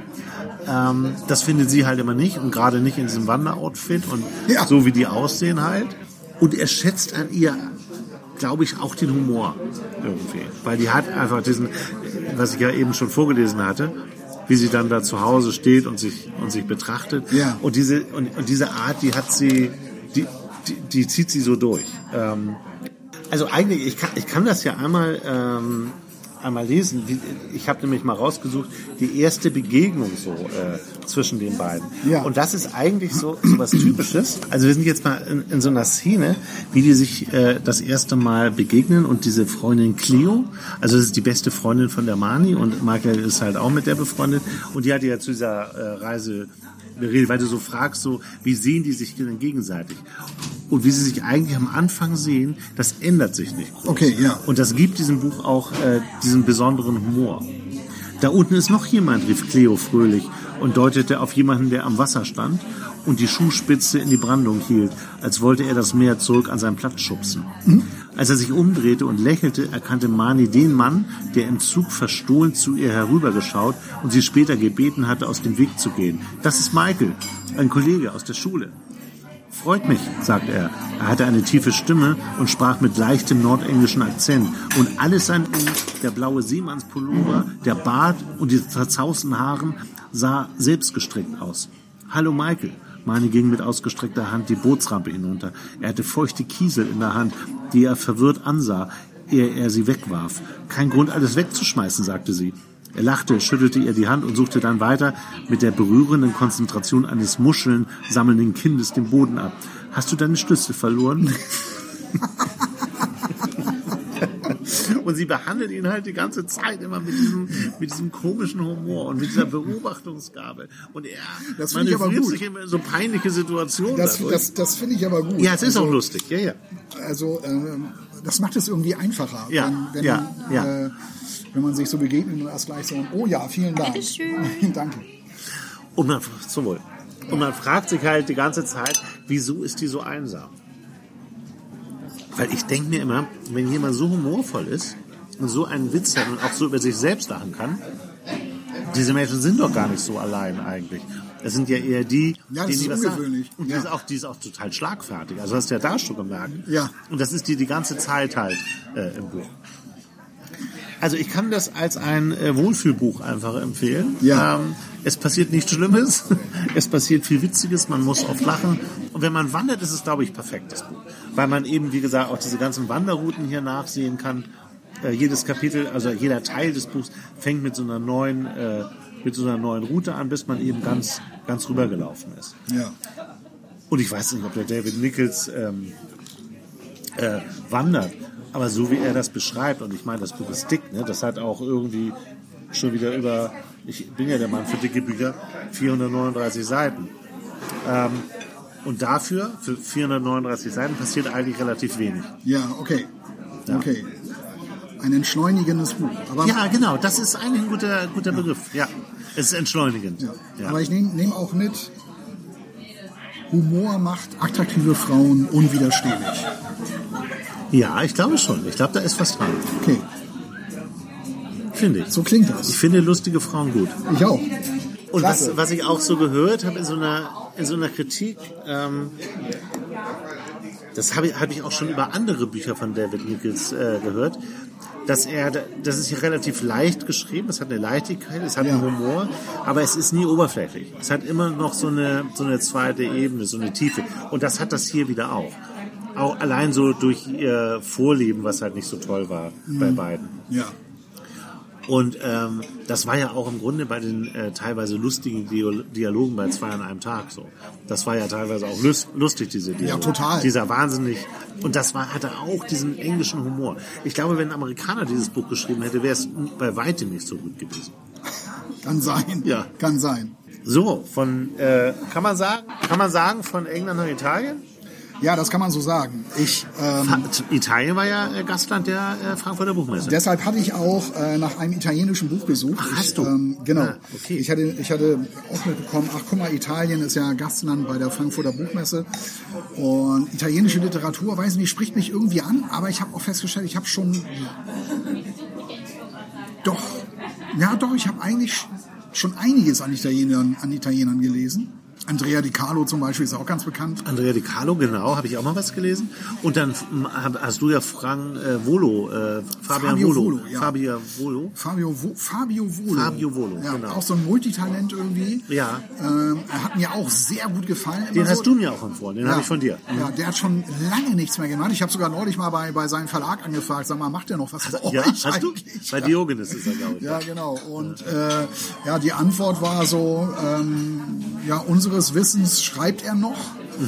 Das findet sie halt immer nicht und gerade nicht in diesem Wanderoutfit und so wie die aussehen halt. Und er schätzt an ihr, glaube ich, auch den Humor irgendwie. Weil die hat einfach diesen, was ich ja eben schon vorgelesen hatte, wie sie dann da zu Hause steht und sich betrachtet. Ja. Und diese Art, die hat sie, die zieht sie so durch. Also eigentlich, ich kann das ja einmal lesen. Ich habe nämlich mal rausgesucht, die erste Begegnung so zwischen den beiden. Ja. Und das ist eigentlich so was Typisches. Also wir sind jetzt mal in so einer Szene, wie die sich das erste Mal begegnen und diese Freundin Cleo, also das ist die beste Freundin von der Marnie und Michael ist halt auch mit der befreundet und die hat ja zu dieser Reise beredet, weil du so fragst, so wie sehen die sich denn gegenseitig? Und wie sie sich eigentlich am Anfang sehen, das ändert sich nicht groß. Okay, ja. Und das gibt diesem Buch auch diesen besonderen Humor. Da unten ist noch jemand, rief Cleo fröhlich und deutete auf jemanden, der am Wasser stand und die Schuhspitze in die Brandung hielt, als wollte er das Meer zurück an seinen Platz schubsen. Mhm. Als er sich umdrehte und lächelte, erkannte Marnie den Mann, der im Zug verstohlen zu ihr herübergeschaut und sie später gebeten hatte, aus dem Weg zu gehen. Das ist Michael, ein Kollege aus der Schule. Freut mich, sagte er. Er hatte eine tiefe Stimme und sprach mit leichtem nordenglischen Akzent. Und alles an ihm, der blaue Seemannspullover, der Bart und die zerzausten Haaren, sah selbstgestrickt aus. Hallo Michael. Marnie ging mit ausgestreckter Hand die Bootsrampe hinunter. Er hatte feuchte Kiesel in der Hand, die er verwirrt ansah, ehe er sie wegwarf. Kein Grund, alles wegzuschmeißen, sagte sie. Er lachte, schüttelte ihr die Hand und suchte dann weiter mit der berührenden Konzentration eines Muscheln sammelnden Kindes den Boden ab. Hast du deine Schlüssel verloren? Und sie behandelt ihn halt die ganze Zeit immer mit diesem komischen Humor und mit dieser Beobachtungsgabe. Und er manövriert sich immer in so peinliche Situationen. Das finde ich aber gut. Ja, es ist auch lustig. Ja. Also das macht es irgendwie einfacher. Ja, wenn man sich so begegnet und erst gleich so, oh ja, vielen Dank. Bitteschön. Danke. Und man fragt sich halt die ganze Zeit, wieso ist die so einsam? Weil ich denke mir immer, wenn jemand so humorvoll ist und so einen Witz hat und auch so über sich selbst lachen kann, diese Menschen sind doch gar nicht so allein eigentlich. Das sind ja eher die, die was sagen. Und die ist auch total schlagfertig. Also hast du ja da schon gemerkt. Ja. Und das ist die ganze Zeit halt im Buch. Also ich kann das als ein Wohlfühlbuch einfach empfehlen. Ja. Es passiert nichts Schlimmes, es passiert viel Witziges, man muss oft lachen. Und wenn man wandert, ist es, glaube ich, perfekt, das Buch. Weil man eben, wie gesagt, auch diese ganzen Wanderrouten hier nachsehen kann. Jedes Kapitel, also jeder Teil des Buchs fängt mit so einer neuen Route an, bis man eben ganz rübergelaufen ist. Ja. Und ich weiß nicht, ob der David Nichols wandert. Aber so wie er das beschreibt, und ich meine, das Buch ist dick, ne? Das hat auch irgendwie schon wieder ich bin ja der Mann für dicke Bücher, 439 Seiten. Und dafür, für 439 Seiten, passiert eigentlich relativ wenig. Ja, okay. Ja. Okay. Ein entschleunigendes Buch. Aber ja, genau, das ist eigentlich ein guter Begriff. Ja, es ist entschleunigend. Ja. Ja. Aber ich nehme auch mit, Humor macht attraktive Frauen unwiderstehlich. Ja, ich glaube schon. Ich glaube, da ist was dran. Okay. Finde ich. So klingt das. Ich finde lustige Frauen gut. Ich auch. Und was ich auch so gehört habe in so einer Kritik, das habe ich auch schon über andere Bücher von David Nichols gehört, das ist ja relativ leicht geschrieben, es hat eine Leichtigkeit, es hat einen Humor, aber es ist nie oberflächlich. Es hat immer noch so eine zweite Ebene, so eine Tiefe. Und das hat das hier wieder auch. Auch allein so durch ihr Vorleben, was halt nicht so toll war bei beiden. Ja. Und das war ja auch im Grunde bei den teilweise lustigen Dialogen bei 2 an einem Tag so. Das war ja teilweise auch lustig, diese Dialoge. Ja, total. Dieser wahnsinnig. Und das hatte auch diesen englischen Humor. Ich glaube, wenn ein Amerikaner dieses Buch geschrieben hätte, wäre es bei weitem nicht so gut gewesen. Kann sein. Ja. Kann sein. So, kann man sagen, von England nach Italien? Ja, das kann man so sagen. Italien war ja Gastland der Frankfurter Buchmesse. Deshalb hatte ich auch nach einem italienischen Buch gesucht. Ach, hast du? Genau. Ah, okay. Ich hatte auch mitbekommen, guck mal, Italien ist ja Gastland bei der Frankfurter Buchmesse. Und italienische Literatur, weiß nicht, spricht mich irgendwie an, aber ich habe auch festgestellt, ich habe ich habe eigentlich schon einiges an Italienern gelesen. Andrea Di Carlo zum Beispiel ist auch ganz bekannt. Andrea Di Carlo, genau, habe ich auch mal was gelesen. Und dann hast du ja Fabio Volo. Ja. Fabio Volo. Fabio Volo, ja, genau. Auch so ein Multitalent irgendwie. Ja. Er hat mir auch sehr gut gefallen. Den hast du mir auch empfohlen, den habe ich von dir. Ja, der hat schon lange nichts mehr gemacht. Ich habe sogar neulich mal bei seinem Verlag angefragt, sag mal, macht der noch was für ja, euch hast du? eigentlich? Bei Diogenes ist er, glaube ich. Ja, genau. Und die Antwort war so, unseres Wissens schreibt er noch.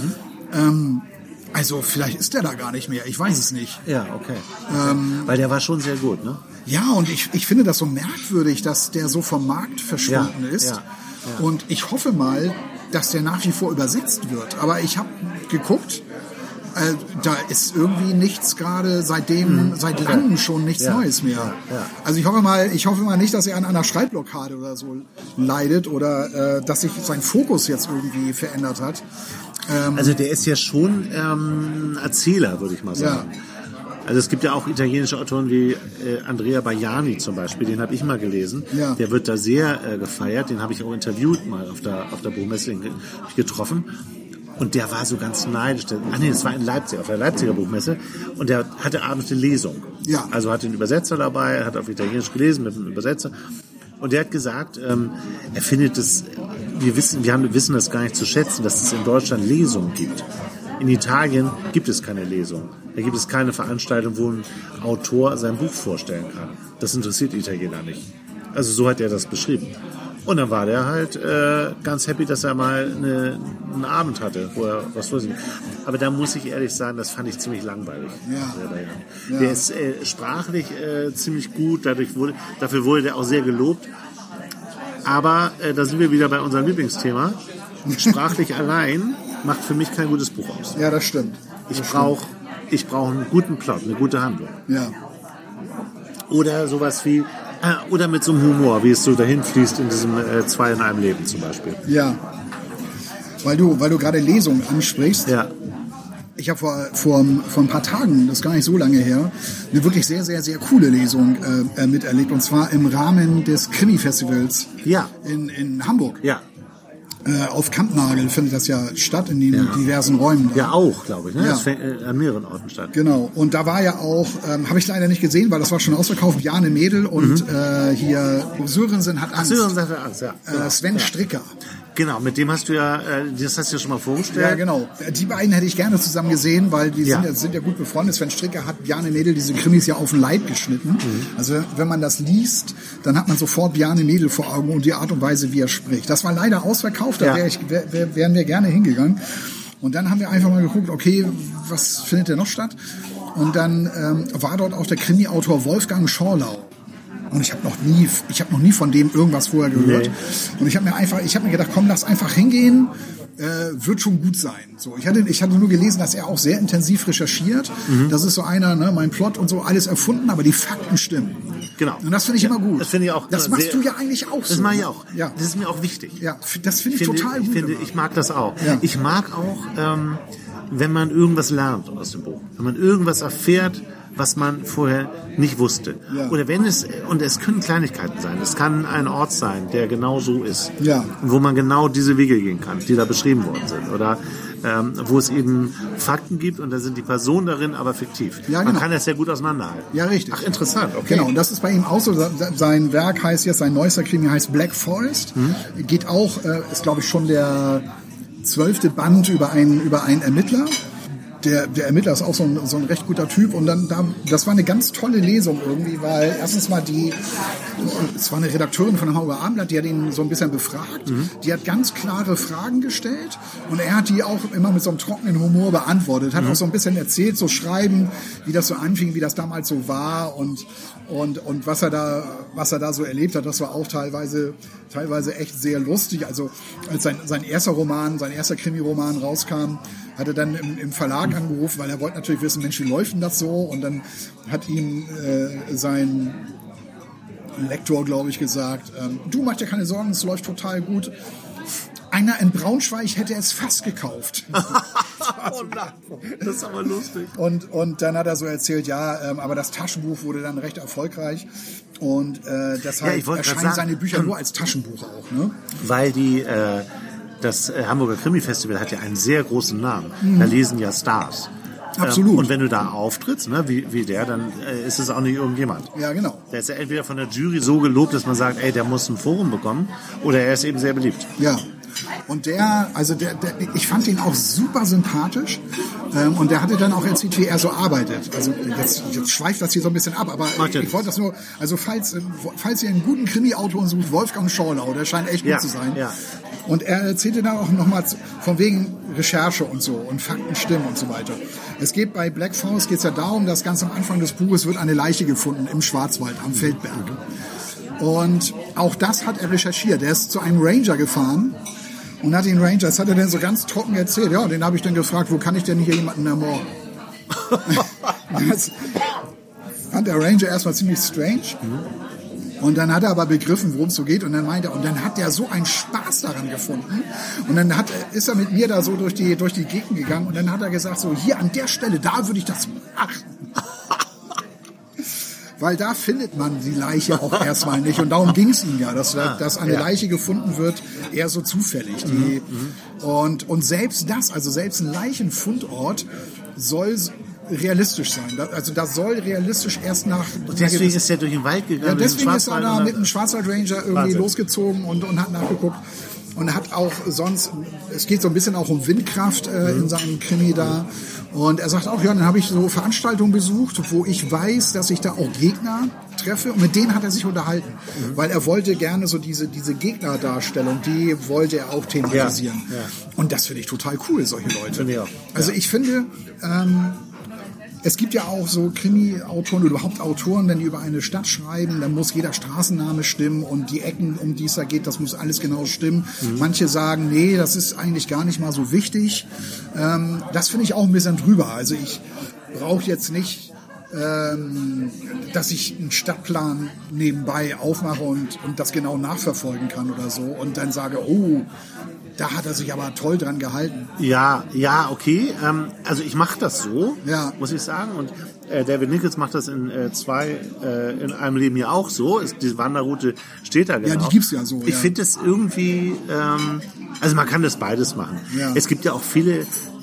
Also vielleicht ist der da gar nicht mehr, ich weiß es nicht. Ja, okay. Weil der war schon sehr gut, ne? Ja, und ich finde das so merkwürdig, dass der so vom Markt verschwunden ist. Ja. Und ich hoffe mal, dass der nach wie vor übersetzt wird. Aber ich habe geguckt, da ist irgendwie nichts gerade seit langem schon nichts Neues mehr. Ja. Also ich hoffe mal nicht, dass er an einer Schreibblockade oder so leidet oder dass sich sein Fokus jetzt irgendwie verändert hat. Also der ist ja schon Erzähler, würde ich mal sagen. Ja. Also es gibt ja auch italienische Autoren wie Andrea Baiani zum Beispiel, den habe ich mal gelesen. Ja. Der wird da sehr gefeiert, den habe ich auch interviewt mal auf der Buchmesse, den habe ich getroffen. Und der war so ganz neidisch. Das war in Leipzig, auf der Leipziger Buchmesse. Und der hatte abends eine Lesung. Ja. Also hatte einen Übersetzer dabei, hat auf Italienisch gelesen mit einem Übersetzer. Und der hat gesagt, er findet es, wir wissen das gar nicht zu schätzen, dass es in Deutschland Lesungen gibt. In Italien gibt es keine Lesung. Da gibt es keine Veranstaltung, wo ein Autor sein Buch vorstellen kann. Das interessiert Italiener nicht. Also so hat er das beschrieben. Und dann war der halt ganz happy, dass er mal einen Abend hatte, wo er was weiß ich. Aber da muss ich ehrlich sagen, das fand ich ziemlich langweilig. Ja. Der ist sprachlich ziemlich gut, dafür wurde der auch sehr gelobt. Aber da sind wir wieder bei unserem Lieblingsthema. Sprachlich allein macht für mich kein gutes Buch aus. Ja, das stimmt. Ich brauche einen guten Plot, eine gute Handlung. Ja. Oder sowas wie oder mit so einem Humor, wie es so dahin fließt in diesem 2 in einem Leben zum Beispiel. Ja, weil du gerade Lesungen ansprichst. Ja. Ich habe vor ein paar Tagen, das ist gar nicht so lange her, eine wirklich sehr, sehr, sehr coole Lesung miterlebt. Und zwar im Rahmen des Krimi-Festivals in Hamburg. Ja. Auf Kampnagel findet das ja statt, in den diversen Räumen. Ja, auch, glaube ich. Ne? Ja. Das findet an mehreren Orten statt. Genau. Und da war ja auch, habe ich leider nicht gesehen, weil das war schon ausverkauft, Bjarne Mädel und hier Sörensen hat Angst. Sörensen hat Angst, ja. Sven Stricker. Genau, mit dem hast du das hast du ja schon mal vorgestellt. Ja, genau. Die beiden hätte ich gerne zusammen gesehen, weil die sind ja gut befreundet. Sven Stricker hat Bjarne Mädel diese Krimis ja auf den Leib geschnitten. Also wenn man das liest, dann hat man sofort Bjarne Mädel vor Augen und die Art und Weise, wie er spricht. Das war leider ausverkauft, da wären wir gerne hingegangen. Und dann haben wir einfach mal geguckt, okay, was findet denn noch statt? Und dann war dort auch der Krimi-Autor Wolfgang Schorlau. Und ich habe noch nie von dem irgendwas vorher gehört. Nee. Und ich habe mir gedacht, komm, lass einfach hingehen, wird schon gut sein. So, ich hatte nur gelesen, dass er auch sehr intensiv recherchiert. Das ist so einer, ne, mein Plot und so, alles erfunden, aber die Fakten stimmen. Genau. Und das finde ich immer gut. Das finde ich auch. Das machst du ja eigentlich auch so. Das mache ich auch. Ja. Das ist mir auch wichtig. Ja, das finde ich total gut. Ich mag das auch. Ja. Ich mag auch, wenn man irgendwas lernt aus dem Buch. Wenn man irgendwas erfährt, was man vorher nicht wusste. Ja. Oder und es können Kleinigkeiten sein. Es kann ein Ort sein, der genau so ist. Ja. Wo man genau diese Wege gehen kann, die da beschrieben worden sind. Oder wo es eben Fakten gibt und da sind die Personen darin aber fiktiv. Ja, genau. Man kann das sehr gut auseinanderhalten. Ja, richtig. Ach, interessant, okay. Genau, und das ist bei ihm auch so. Sein Werk heißt jetzt, sein neuester Krimi heißt Black Forest. Geht auch, ist glaube ich schon der 12. Band über einen Ermittler, der Ermittler ist auch so ein recht guter Typ. Und dann, das war eine ganz tolle Lesung irgendwie, weil erstens mal es war eine Redakteurin von dem Hamburger Abendblatt, die hat ihn so ein bisschen befragt. Die hat ganz klare Fragen gestellt und er hat die auch immer mit so einem trockenen Humor beantwortet. Hat auch so ein bisschen erzählt, so Schreiben, wie das so anfing, wie das damals so war und was er da so erlebt hat. Das war auch teilweise echt sehr lustig. Also als sein erster Krimi-Roman rauskam, hat er dann im Verlag angerufen, weil er wollte natürlich wissen, Mensch, wie läuft denn das so? Und dann hat ihm sein Lektor, glaube ich, gesagt, du mach dir keine Sorgen, es läuft total gut. Einer in Braunschweig hätte es fast gekauft. Oh nein, das ist aber lustig. Und dann hat er so erzählt, aber das Taschenbuch wurde dann recht erfolgreich. Und deshalb erscheinen seine Bücher nur als Taschenbuch auch. Ne? Weil das Hamburger Krimi-Festival hat ja einen sehr großen Namen. Da lesen ja Stars. Absolut. Und wenn du da auftrittst, ne, wie der, dann ist es auch nicht irgendjemand. Ja, genau. Der ist ja entweder von der Jury so gelobt, dass man sagt, ey, der muss ein Forum bekommen, oder er ist eben sehr beliebt. Ja. Und ich fand ihn auch super sympathisch. Und der hatte dann auch erzählt, wie er so arbeitet. Also jetzt schweift das hier so ein bisschen ab, aber ich wollte das nur, also falls ihr einen guten Krimi-Autor sucht, Wolfgang Schorlau, der scheint echt gut zu sein. Ja. Und er erzählte dann auch nochmal von wegen Recherche und so und Fakten stimmen und so weiter. Es geht bei Black Forest geht's ja darum, dass ganz am Anfang des Buches wird eine Leiche gefunden im Schwarzwald am Feldberg. Und auch das hat er recherchiert. Er ist zu einem Ranger gefahren und hat den Ranger, das hat er dann so ganz trocken erzählt. Ja, den habe ich dann gefragt, wo kann ich denn hier jemanden ermorden? Das fand der Ranger erstmal ziemlich strange. Und dann hat er aber begriffen, worum es so geht. Und dann meinte er, und dann hat er so einen Spaß daran gefunden. Und dann ist er mit mir da so durch die Gegend gegangen. Und dann hat er gesagt, so hier an der Stelle, da würde ich das machen. Weil da findet man die Leiche auch erstmal nicht. Und darum ging es ihm ja, dass eine Leiche gefunden wird, eher so zufällig. Und selbst das, also selbst ein Leichenfundort soll realistisch sein. Also das soll realistisch erst nach... Und deswegen ist er durch den Wald gegangen. Ja, deswegen ist er da mit einem Schwarzwald-Ranger irgendwie losgezogen und hat nachgeguckt. Und hat auch sonst, es geht so ein bisschen auch um Windkraft in seinem Krimi da. Und er sagt auch, ja, dann habe ich so Veranstaltungen besucht, wo ich weiß, dass ich da auch Gegner treffe. Und mit denen hat er sich unterhalten. Weil er wollte gerne so diese Gegnerdarstellung, die wollte er auch thematisieren. Ja. Und das finde ich total cool, solche Leute. Ja. Also ich finde... es gibt ja auch so Krimi-Autoren oder überhaupt Autoren, wenn die über eine Stadt schreiben, dann muss jeder Straßenname stimmen und die Ecken, um die es da geht, das muss alles genau stimmen. Manche sagen, nee, das ist eigentlich gar nicht mal so wichtig. Das finde ich auch ein bisschen drüber. Also ich brauche jetzt nicht, dass ich einen Stadtplan nebenbei aufmache und das genau nachverfolgen kann oder so und dann sage, oh, da hat er sich aber toll dran gehalten. Ja, okay. Also ich mache das so, muss ich sagen. Und David Nichols macht das in einem Leben ja auch so. Die Wanderroute steht da genau. Ja, die gibt's ja so. Ich finde es irgendwie, also man kann das beides machen. Ja. Es gibt ja auch viele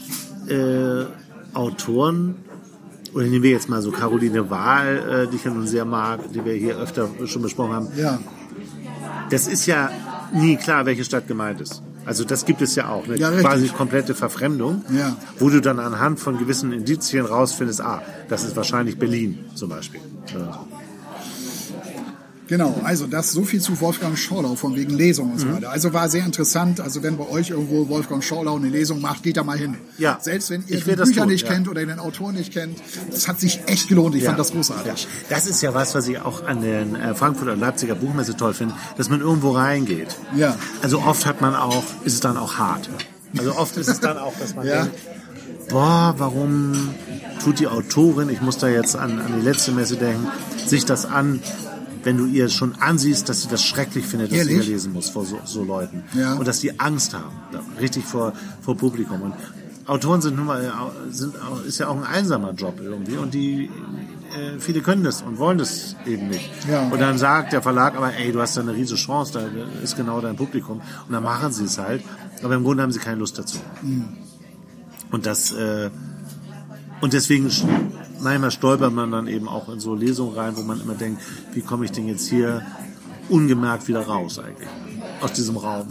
Autoren, oder nehmen wir jetzt mal so Caroline Wahl, die ich ja nun sehr mag, die wir hier öfter schon besprochen haben. Ja. Das ist ja nie klar, welche Stadt gemeint ist. Also das gibt es ja auch, eine quasi komplette Verfremdung, wo du dann anhand von gewissen Indizien rausfindest, das ist wahrscheinlich Berlin zum Beispiel. Ja. Genau, also das so viel zu Wolfgang Schorlau von wegen Lesung und so weiter. Also war sehr interessant, also wenn bei euch irgendwo Wolfgang Schorlau eine Lesung macht, geht da mal hin. Ja. Selbst wenn ihr die Bücher nicht kennt oder den Autor nicht kennt, das hat sich echt gelohnt, ich fand das großartig. Ja. Das ist ja was ich auch an den Frankfurter und Leipziger Buchmesse toll finde, dass man irgendwo reingeht. Ja. Also oft ist es dann auch hart. Also oft ist es dann auch, dass man denkt, warum tut die Autorin, ich muss da jetzt an die letzte Messe denken, sich das an, wenn du ihr schon ansiehst, dass sie das schrecklich findet, dass sie lesen muss vor so Leuten. Ja. Und dass die Angst haben, richtig vor Publikum. Und Autoren ist ja auch ein einsamer Job irgendwie. Und viele können das und wollen das eben nicht. Ja. Und dann sagt der Verlag, aber du hast da eine riesige Chance, da ist genau dein Publikum. Und dann machen sie es halt. Aber im Grunde haben sie keine Lust dazu. Mhm. Und deswegen manchmal stolpert man dann eben auch in so Lesungen rein, wo man immer denkt, wie komme ich denn jetzt hier ungemerkt wieder raus eigentlich? aus diesem Raum.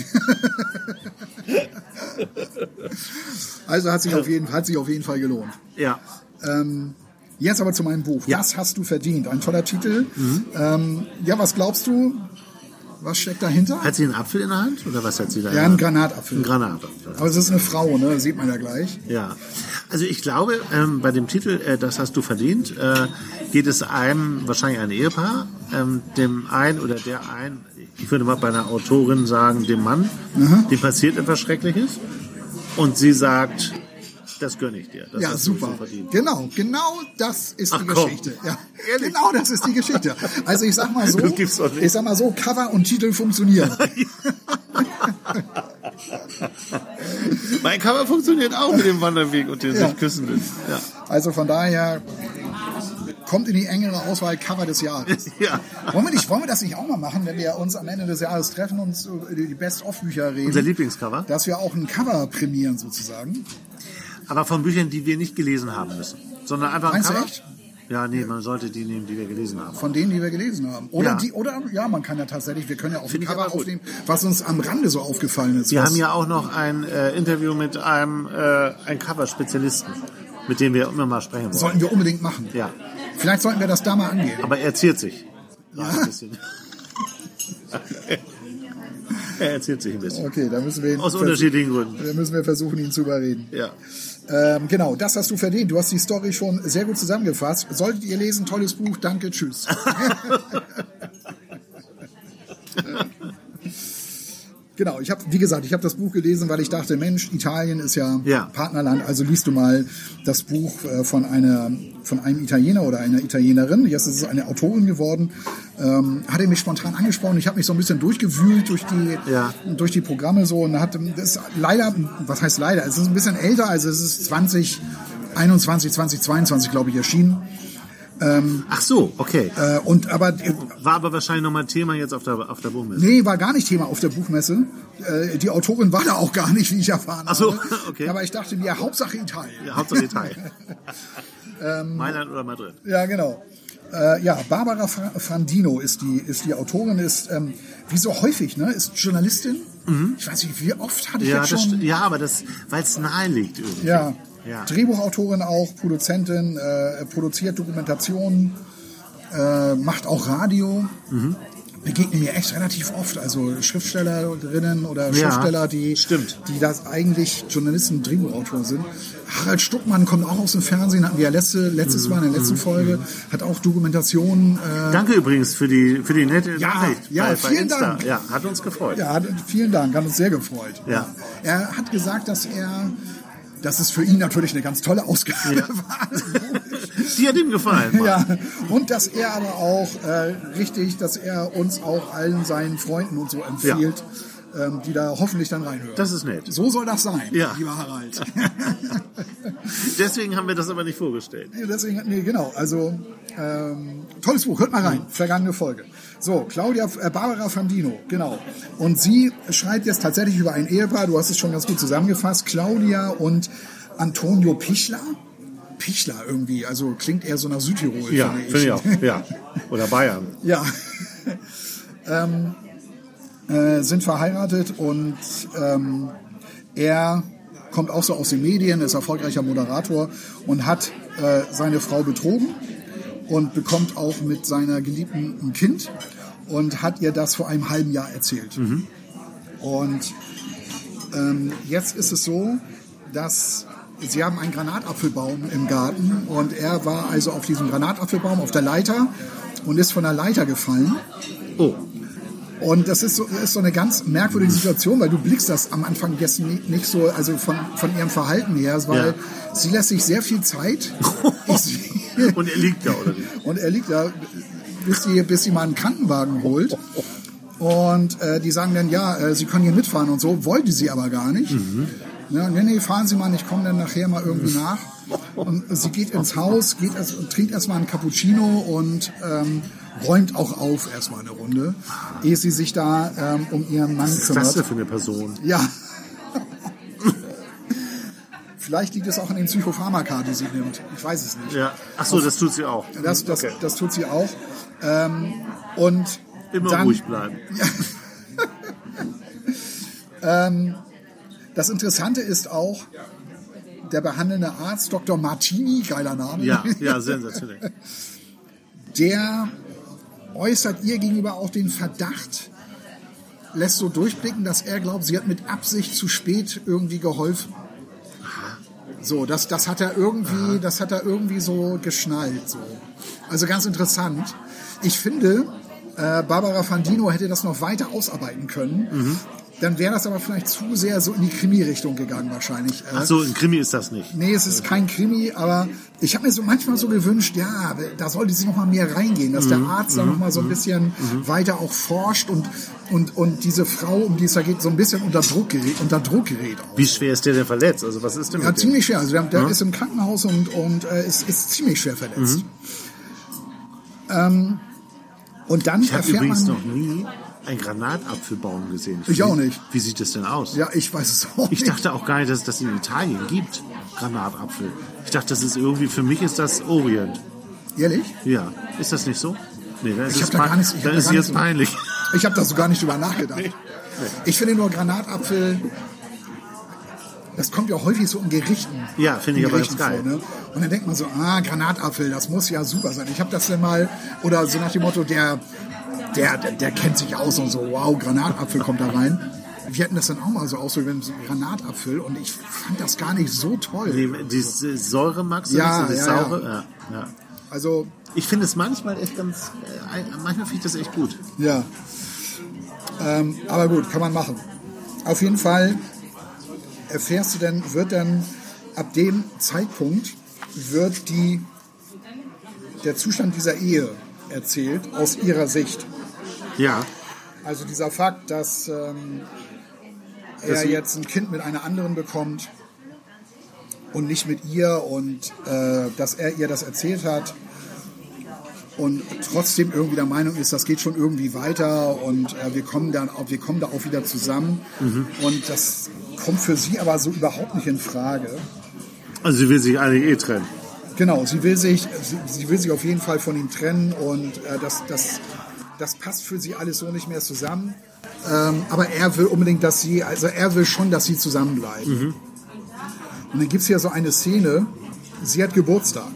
Also hat sich auf jeden Fall gelohnt. Ja. Jetzt aber zu meinem Buch. Ja. Was hast du verdient? Ein toller Titel. Ja, was glaubst du? Was steckt dahinter? Hat sie einen Apfel in der Hand oder was hat sie da? Ja, einen Granatapfel. Ein Granatapfel. Aber es ist eine Frau, ne? Sieht man ja gleich. Ja, also ich glaube, bei dem Titel, das hast du verdient, geht es einem, wahrscheinlich ein Ehepaar, dem einen oder der einen, ich würde mal bei einer Autorin sagen, dem Mann, dem passiert etwas Schreckliches und sie sagt, das gönne ich dir. Das Ja, hast du super. so verdient. Genau das ist die komm. Geschichte. Ja, Ehrlich? genau das ist die Geschichte. Also ich sag mal so, Das gibt's doch nicht. Cover und Titel funktionieren. Mein Cover funktioniert auch mit dem Wanderweg und den sich küssenden. Ja. Also von daher kommt in die engere Auswahl Cover des Jahres. Ja. Wollen wir das nicht auch mal machen, wenn wir uns am Ende des Jahres treffen und über die Best-of-Bücher reden? Unser Lieblingscover. Dass wir auch ein Cover prämieren sozusagen. Aber von Büchern, die wir nicht gelesen haben müssen. Sondern einfach ein Meinst du Cover. echt? Ja, nee, man sollte die nehmen, die wir gelesen haben. Von denen, die wir gelesen haben. Oder man kann ja tatsächlich, wir können ja auch ein Finde ich Cover aber gut. aufnehmen, was uns am Rande so aufgefallen ist. Wir haben ja auch noch ein Interview mit einem Cover-Spezialisten, mit dem wir immer mal sprechen wollen. Sollten wir unbedingt machen. Ja, Vielleicht sollten wir das da mal angehen. aber er ziert sich. Ja? Ein bisschen. Er erzählt sich ein bisschen. Okay, da müssen wir ihn Aus unterschiedlichen Gründen. Da müssen wir versuchen, ihn zu überreden. Ja. Genau, das hast du verdient. Du hast die Story schon sehr gut zusammengefasst. Solltet ihr lesen, tolles Buch, danke, tschüss. Genau, ich habe das Buch gelesen, weil ich dachte, Mensch, Italien ist ja Partnerland, also liest du mal das Buch von einem Italiener oder einer Italienerin. Jetzt ist es eine Autorin geworden. Hatte mich spontan angesprochen. Ich habe mich so ein bisschen durchgewühlt durch die Programme so und hatte das leider, was heißt leider? Es ist ein bisschen älter, also es ist 2021, 2022, glaube ich, erschienen. Ach so, okay. War aber wahrscheinlich nochmal Thema jetzt auf der Buchmesse. Nee, war gar nicht Thema auf der Buchmesse. Die Autorin war da auch gar nicht, wie ich erfahren Ach so, habe. okay. Aber ich dachte mir, Hauptsache Italien. Ja, Hauptsache Italien. Mailand oder Madrid. Ja, genau. Barbara Fandino ist die Autorin, ist wie so häufig, ne, ist Journalistin. Ich weiß nicht, wie oft hatte ich jetzt schon. Aber weil es nahe liegt irgendwie. Ja. Ja. Drehbuchautorin auch, Produzentin, produziert Dokumentationen, macht auch Radio. Begegnen mir echt relativ oft, also Schriftstellerinnen oder Schriftsteller, die das eigentlich Journalisten, Drehbuchautoren sind. Harald Stuckmann kommt auch aus dem Fernsehen, hatten wir ja letztes Mal in der letzten Folge, hat auch Dokumentationen. Danke übrigens für die nette Nachricht. Ja, vielen Dank. Ja, hat uns gefreut. Ja, vielen Dank, hat uns sehr gefreut. Ja. Er hat gesagt, dass es für ihn natürlich eine ganz tolle Ausgabe war. Die hat ihm gefallen. Mann. Ja, und dass er aber auch dass er uns auch allen seinen Freunden und so empfiehlt, die da hoffentlich dann reinhören. Das ist nett. So soll das sein, lieber Harald. Deswegen haben wir das aber nicht vorgestellt. Genau. Also tolles Buch, hört mal rein. Vergangene Folge. So, Barbara Fandino, genau. Und sie schreibt jetzt tatsächlich über ein Ehepaar, du hast es schon ganz gut zusammengefasst, Claudia und Antonio Pichler. Pichler irgendwie, also klingt eher so nach Südtirol. Ja, finde ich auch. Ja. Oder Bayern. Ja. Sind verheiratet und er kommt auch so aus den Medien, ist erfolgreicher Moderator und hat seine Frau betrogen und bekommt auch mit seiner Geliebten ein Kind und hat ihr das vor einem halben Jahr erzählt. Und jetzt ist es so, dass sie haben einen Granatapfelbaum im Garten und er war also auf diesem Granatapfelbaum auf der Leiter und ist von der Leiter gefallen. Oh. Und das ist so eine ganz merkwürdige Situation, weil du blickst das am Anfang jetzt nicht so, also von ihrem Verhalten her, weil sie lässt sich sehr viel Zeit. Und er liegt da, oder wie? Und er liegt da, bis sie mal einen Krankenwagen holt. Und die sagen dann, sie können hier mitfahren und so, wollte sie aber gar nicht. Ja, nee, fahren Sie mal, ich komme dann nachher mal irgendwie nach. Und sie geht ins Haus, trinkt erstmal einen Cappuccino und räumt auch auf erstmal eine Runde, ehe sie sich da um ihren Mann kümmert. Was ist das denn für eine Person? Ja. Vielleicht liegt es auch an den Psychopharmaka, die sie nimmt. Ich weiß es nicht. Ja. Ach so, das tut sie auch. Das tut sie auch. Und immer dann, ruhig bleiben. Ja. Das Interessante ist auch, der behandelnde Arzt, Dr. Martini, geiler Name. Ja, sensationell. Der äußert ihr gegenüber auch den Verdacht, lässt so durchblicken, dass er glaubt, sie hat mit Absicht zu spät irgendwie geholfen. So, das hat er irgendwie so geschnallt. So. Also ganz interessant. Ich finde, Barbara Fandino hätte das noch weiter ausarbeiten können. Dann wäre das aber vielleicht zu sehr so in die Krimi-Richtung gegangen wahrscheinlich. Ach so, ein Krimi ist das nicht. Nee, es ist kein Krimi, aber ich habe mir so manchmal so gewünscht, ja, da sollte sie noch mal mehr reingehen, dass der Arzt da noch mal so ein bisschen weiter auch forscht und diese Frau, um die es da geht, so ein bisschen unter Druck gerät auch. Wie schwer ist der denn verletzt? Also was ist denn mit dem? Ziemlich schwer. Also der ist im Krankenhaus und ist ziemlich schwer verletzt. Und dann ich habe erfährt übrigens man... noch nie einen Granatapfelbaum gesehen. Ich auch nicht. Wie sieht das denn aus? Ja, ich weiß es auch nicht. Ich dachte auch gar nicht, dass es das in Italien gibt, Granatapfel. Ich dachte, das ist irgendwie, für mich ist das Orient. Ehrlich? Ja. Ist das nicht so? Nee, dann ist es jetzt peinlich. Ich habe da so gar nicht drüber nachgedacht. Nee. Ich finde nur Granatapfel, das kommt ja häufig so in Gerichten. Ja, finde ich aber ganz geil. Vor, ne? Und dann denkt man so, Granatapfel, das muss ja super sein. Ich habe das dann mal, oder so nach dem Motto, der kennt sich aus und so, wow, Granatapfel kommt da rein. Wir hatten das dann auch mal so ausprobiert, so Granatapfel, und ich fand das gar nicht so toll. Die Säure magst du ja, nicht? Ja. Ja. Also, ich finde es manchmal echt manchmal finde ich das echt gut. Ja. Aber gut, kann man machen. Auf jeden Fall wird dann ab dem Zeitpunkt der Zustand dieser Ehe erzählt, aus ihrer Sicht. Ja. Also dieser Fakt, dass er jetzt ein Kind mit einer anderen bekommt und nicht mit ihr, und dass er ihr das erzählt hat und trotzdem irgendwie der Meinung ist, das geht schon irgendwie weiter und wir kommen da auch wieder zusammen. Und das kommt für sie aber so überhaupt nicht in Frage. Also sie will sich eigentlich trennen. Genau, sie will sich auf jeden Fall von ihm trennen, und das passt für sie alles so nicht mehr zusammen. Aber er will unbedingt, dass sie zusammenbleiben. Und dann gibt es hier so eine Szene, sie hat Geburtstag.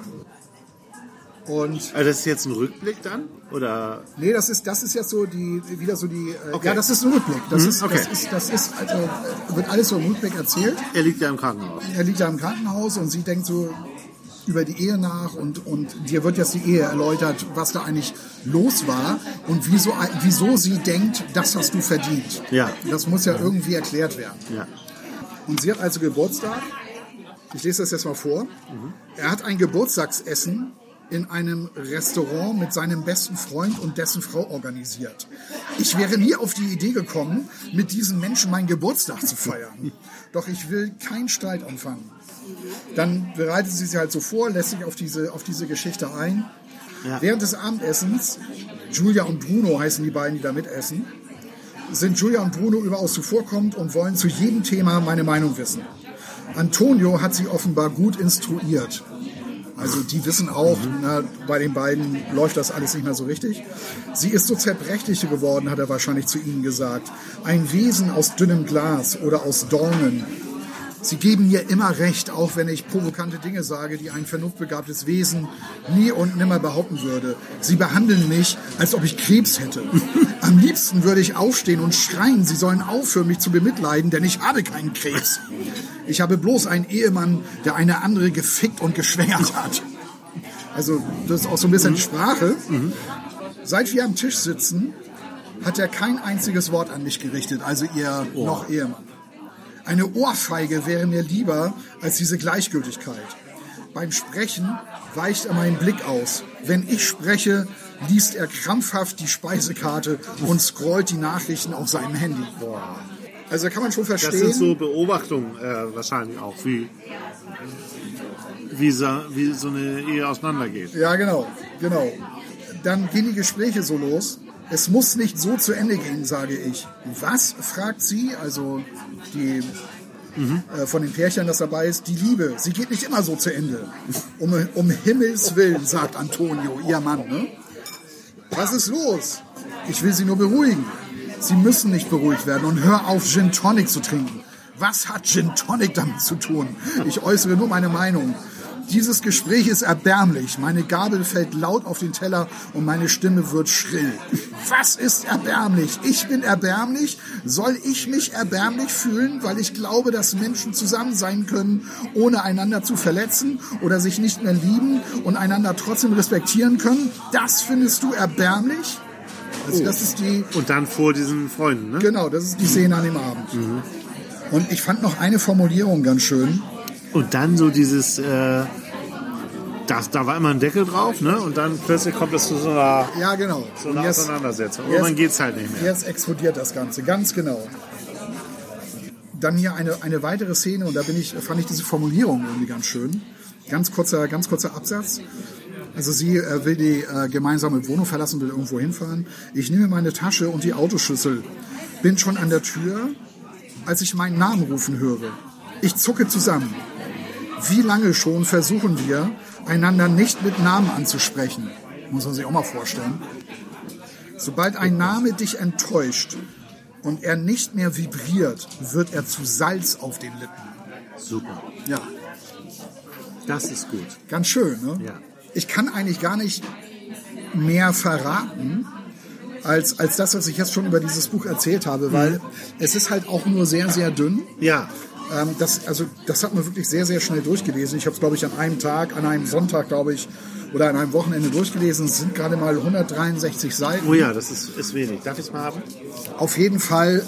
Und also das ist jetzt ein Rückblick dann? Oder? Nee, das ist jetzt so wieder so die. Okay. Ja, das ist ein Rückblick. Das ist okay. Wird alles so im Rückblick erzählt. Er liegt ja im Krankenhaus. Und sie denkt so über die Ehe nach, und dir wird jetzt die Ehe erläutert, was da eigentlich los war und wieso sie denkt, das hast du verdient. Ja. Das muss ja irgendwie erklärt werden. Ja. Und sie hat also Geburtstag. Ich lese das jetzt mal vor. Er hat ein Geburtstagsessen in einem Restaurant mit seinem besten Freund und dessen Frau organisiert. Ich wäre nie auf die Idee gekommen, mit diesem Menschen meinen Geburtstag zu feiern. Doch ich will keinen Streit anfangen. Dann bereitet sie sich halt so vor, lässt sich auf diese Geschichte ein. Ja. Während des Abendessens, Julia und Bruno heißen die beiden, die da mitessen, sind Julia und Bruno überaus zuvorkommend und wollen zu jedem Thema meine Meinung wissen. Antonio hat sie offenbar gut instruiert. Also die wissen auch, bei den beiden läuft das alles nicht mehr so richtig. Sie ist so zerbrechlich geworden, hat er wahrscheinlich zu ihnen gesagt. Ein Wesen aus dünnem Glas oder aus Dornen. Sie geben mir immer recht, auch wenn ich provokante Dinge sage, die ein vernunftbegabtes Wesen nie und nimmer behaupten würde. Sie behandeln mich, als ob ich Krebs hätte. Am liebsten würde ich aufstehen und schreien, sie sollen aufhören, mich zu bemitleiden, denn ich habe keinen Krebs. Ich habe bloß einen Ehemann, der eine andere gefickt und geschwängert hat. Also das ist auch so ein bisschen Sprache. Seit wir am Tisch sitzen, hat er kein einziges Wort an mich gerichtet, also ihr noch Ehemann. Eine Ohrfeige wäre mir lieber als diese Gleichgültigkeit. Beim Sprechen weicht er meinen Blick aus. Wenn ich spreche, liest er krampfhaft die Speisekarte und scrollt die Nachrichten auf seinem Handy. Also kann man schon verstehen. Das sind so Beobachtungen wahrscheinlich auch, wie so eine Ehe auseinandergeht. Ja, genau. Dann gehen die Gespräche so los. Es muss nicht so zu Ende gehen, sage ich. Was? Fragt sie, also die von den Pärchen, das dabei ist. Die Liebe, sie geht nicht immer so zu Ende. Um Himmels Willen, sagt Antonio, ihr Mann. Ne? Was ist los? Ich will sie nur beruhigen. Sie müssen nicht beruhigt werden und hör auf, Gin Tonic zu trinken. Was hat Gin Tonic damit zu tun? Ich äußere nur meine Meinung. Dieses Gespräch ist erbärmlich. Meine Gabel fällt laut auf den Teller und meine Stimme wird schrill. Was ist erbärmlich? Ich bin erbärmlich? Soll ich mich erbärmlich fühlen, weil ich glaube, dass Menschen zusammen sein können, ohne einander zu verletzen oder sich nicht mehr lieben und einander trotzdem respektieren können? Das findest du erbärmlich? Also das ist die... Und dann vor diesen Freunden, ne? Genau, das ist die Szene an dem Abend. Und ich fand noch eine Formulierung ganz schön. Und dann so dieses, da war immer ein Deckel drauf, ne? Und dann plötzlich kommt es zu so einer, Ja, genau. so einer Jetzt- Auseinandersetzung. jetzt- Irgendwann geht's halt nicht mehr. Jetzt explodiert das Ganze, ganz genau. Dann hier eine weitere Szene, und da fand ich diese Formulierung irgendwie ganz schön. Ganz kurzer Absatz. Also sie will die gemeinsame Wohnung verlassen, will irgendwo hinfahren. Ich nehme meine Tasche und die Autoschlüssel. Bin schon an der Tür, als ich meinen Namen rufen höre. Ich zucke zusammen. Wie lange schon versuchen wir, einander nicht mit Namen anzusprechen? Muss man sich auch mal vorstellen. Sobald ein Name dich enttäuscht und er nicht mehr vibriert, wird er zu Salz auf den Lippen. Super. Ja, Das ist gut. ganz schön, ne? Ja. Ich kann eigentlich gar nicht mehr verraten, als das, was ich jetzt schon über dieses Buch erzählt habe, weil es ist halt auch nur sehr, sehr dünn. Ja. Das hat man wirklich sehr, sehr schnell durchgelesen. Ich habe es, glaube ich, an einem Tag, an einem Sonntag, glaube ich, oder an einem Wochenende durchgelesen. Es sind gerade mal 163 Seiten. Oh ja, das ist wenig. Darf ich es mal haben? Auf jeden Fall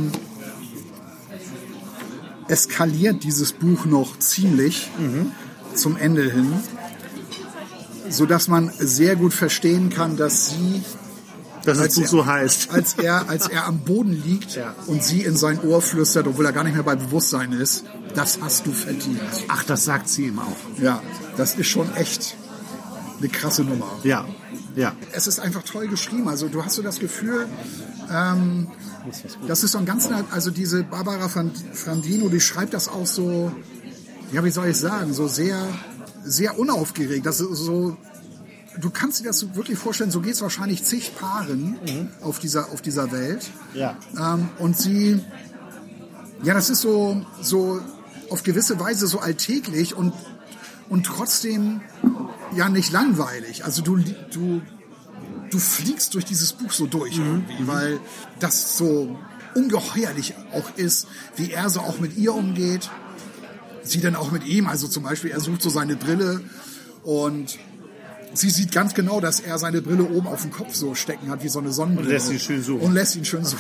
eskaliert dieses Buch noch ziemlich zum Ende hin, sodass man sehr gut verstehen kann, dass sie, Dass das Buch so heißt. als er am Boden liegt Ja. und sie in sein Ohr flüstert, obwohl er gar nicht mehr bei Bewusstsein ist, das hast du verdient. Ach, das sagt sie ihm auch. Ja, das ist schon echt eine krasse Nummer. Ja. Ja. Es ist einfach toll geschrieben. Also du hast so das Gefühl, das ist so ein ganz, also diese Barbara Frandino, die schreibt das auch so, ja, wie soll ich sagen, so sehr, sehr unaufgeregt. Das ist so, du kannst dir das so wirklich vorstellen, so geht es wahrscheinlich zig Paaren auf dieser Welt. Ja. Und sie, ja, das ist so auf gewisse Weise so alltäglich und trotzdem ja nicht langweilig. Also du fliegst durch dieses Buch so durch irgendwie, weil das so ungeheuerlich auch ist, wie er so auch mit ihr umgeht. Sie dann auch mit ihm, also zum Beispiel, er sucht so seine Brille und sie sieht ganz genau, dass er seine Brille oben auf dem Kopf so stecken hat, wie so eine Sonnenbrille. Und lässt ihn schön suchen. Und lässt ihn schön suchen.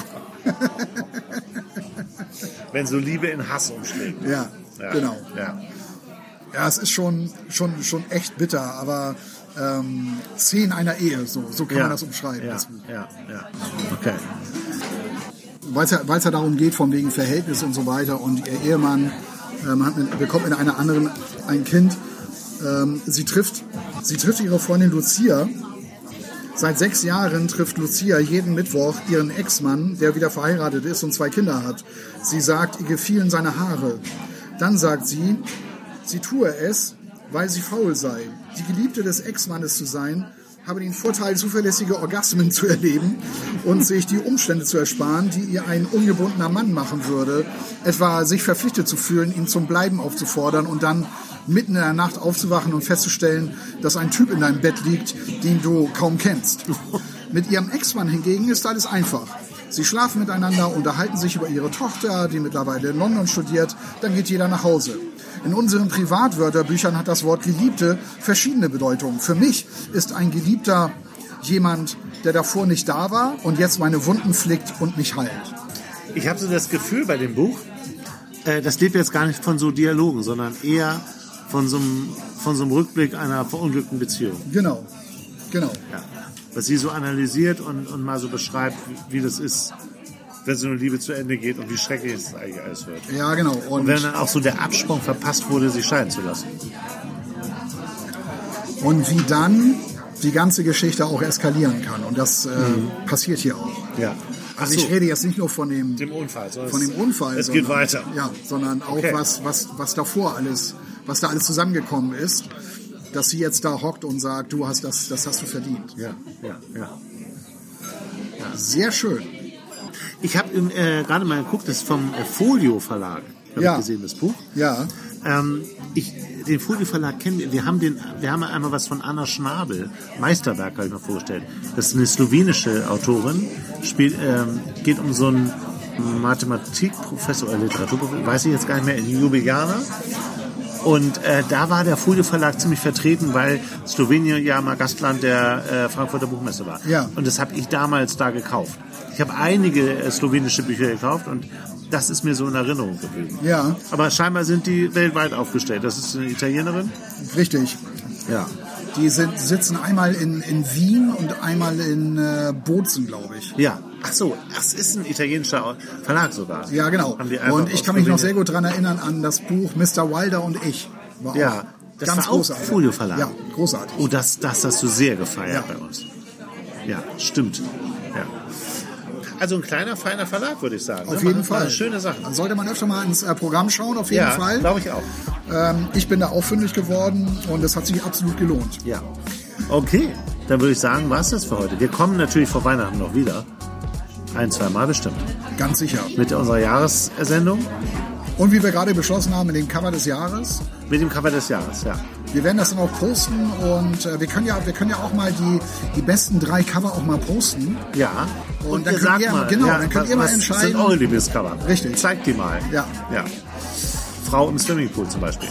Wenn so Liebe in Hass umschlägt. Ja, genau. Ja. Ja, es ist schon echt bitter, aber Szenen einer Ehe, so kann man das umschreiben. Ja. Das Buch. Ja. Okay. Weil es ja darum geht, von wegen Verhältnis und so weiter. Und ihr Ehemann bekommt mit einer anderen ein Kind. Sie trifft ihre Freundin Lucia. Seit 6 Jahren trifft Lucia jeden Mittwoch ihren Ex-Mann, der wieder verheiratet ist und 2 Kinder hat. Sie sagt, ihr gefielen seine Haare. Dann sagt sie tue es, weil sie faul sei. Die Geliebte des Ex-Mannes zu sein, habe den Vorteil, zuverlässige Orgasmen zu erleben und sich die Umstände zu ersparen, die ihr ein ungebundener Mann machen würde. Etwa sich verpflichtet zu fühlen, ihn zum Bleiben aufzufordern und dann mitten in der Nacht aufzuwachen und festzustellen, dass ein Typ in deinem Bett liegt, den du kaum kennst. Mit ihrem Ex-Mann hingegen ist alles einfach. Sie schlafen miteinander, unterhalten sich über ihre Tochter, die mittlerweile in London studiert, dann geht jeder nach Hause. In unseren Privatwörterbüchern hat das Wort Geliebte verschiedene Bedeutungen. Für mich ist ein Geliebter jemand, der davor nicht da war und jetzt meine Wunden flickt und mich heilt. Ich habe so das Gefühl bei dem Buch, das lebt jetzt gar nicht von so Dialogen, sondern eher von so einem Rückblick einer verunglückten Beziehung. Genau. Ja. Was sie so analysiert und mal so beschreibt, wie das ist, wenn so eine Liebe zu Ende geht und wie schrecklich es eigentlich alles wird. Ja, genau. Und wenn dann auch so der Absprung verpasst wurde, sich scheiden zu lassen. Und wie dann die ganze Geschichte auch eskalieren kann. Und das passiert hier auch. Ja. Also ich rede jetzt nicht nur von dem Unfall. Es geht weiter. Ja, sondern auch was davor alles, was da alles zusammengekommen ist, dass sie jetzt da hockt und sagt, das hast du verdient. Ja. Sehr schön. Ich habe gerade mal geguckt, das ist vom Folio Verlag. Habe Ja. ich gesehen, das Buch. Ja. Den Folio Verlag kennen wir. Wir haben einmal was von Anna Schnabel, Meisterwerk habe ich mal vorgestellt. Das ist eine slowenische Autorin. Geht um so einen Mathematikprofessor oder Literaturprofessor, weiß ich jetzt gar nicht mehr, in Ljubljana. Und da war der Folio Verlag ziemlich vertreten, weil Slowenien ja mal Gastland der Frankfurter Buchmesse war. Ja. Und das habe ich damals da gekauft. Ich habe einige slowenische Bücher gekauft und das ist mir so in Erinnerung geblieben. Ja. Aber scheinbar sind die weltweit aufgestellt. Das ist eine Italienerin. Richtig. Ja. Die sitzen einmal in Wien und einmal in Bozen, glaube ich. Ja. Ach so, das ist ein italienischer Verlag sogar. Ja, genau. Haben die einfach Und ich aus kann mich noch sehr Slowenien- gut daran erinnern an das Buch Mr. Wilder und ich. War auch Ja, das ganz war auch großartig. Folio Verlag. Ja, großartig. Oh, das hast du sehr gefeiert Ja. bei uns. Ja, stimmt. Ja. Also ein kleiner, feiner Verlag, würde ich sagen. Auf ne? jeden Machen Fall. Schöne Sachen. Dann sollte man öfter mal ins Programm schauen, auf jeden Ja, Fall. glaube ich auch. Ich bin da auch fündig geworden und es hat sich absolut gelohnt. Ja. Okay, dann würde ich sagen, war es das für heute. Wir kommen natürlich vor Weihnachten noch wieder. 1-2 Mal bestimmt. Ganz sicher. Mit unserer Jahressendung, Und wie wir gerade beschlossen haben, mit dem Cover des Jahres. mit dem Cover des Jahres, ja. Wir werden das dann auch posten und wir können ja auch mal die besten 3 Cover auch mal posten. Ja. Und dann ihr könnt sagt ihr- mal, genau, ja, dann könnt ihr mal was entscheiden. sind eure Lieblingscover? Richtig. Zeigt die mal. Ja. Ja. Frau im Swimmingpool zum Beispiel.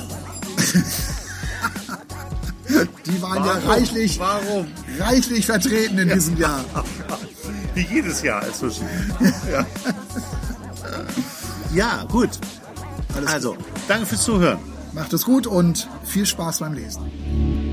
Die waren ja reichlich vertreten in diesem Jahr. Wie jedes Jahr inzwischen. Ja. Ja, gut. Alles Also, danke fürs Zuhören. Macht es gut und viel Spaß beim Lesen.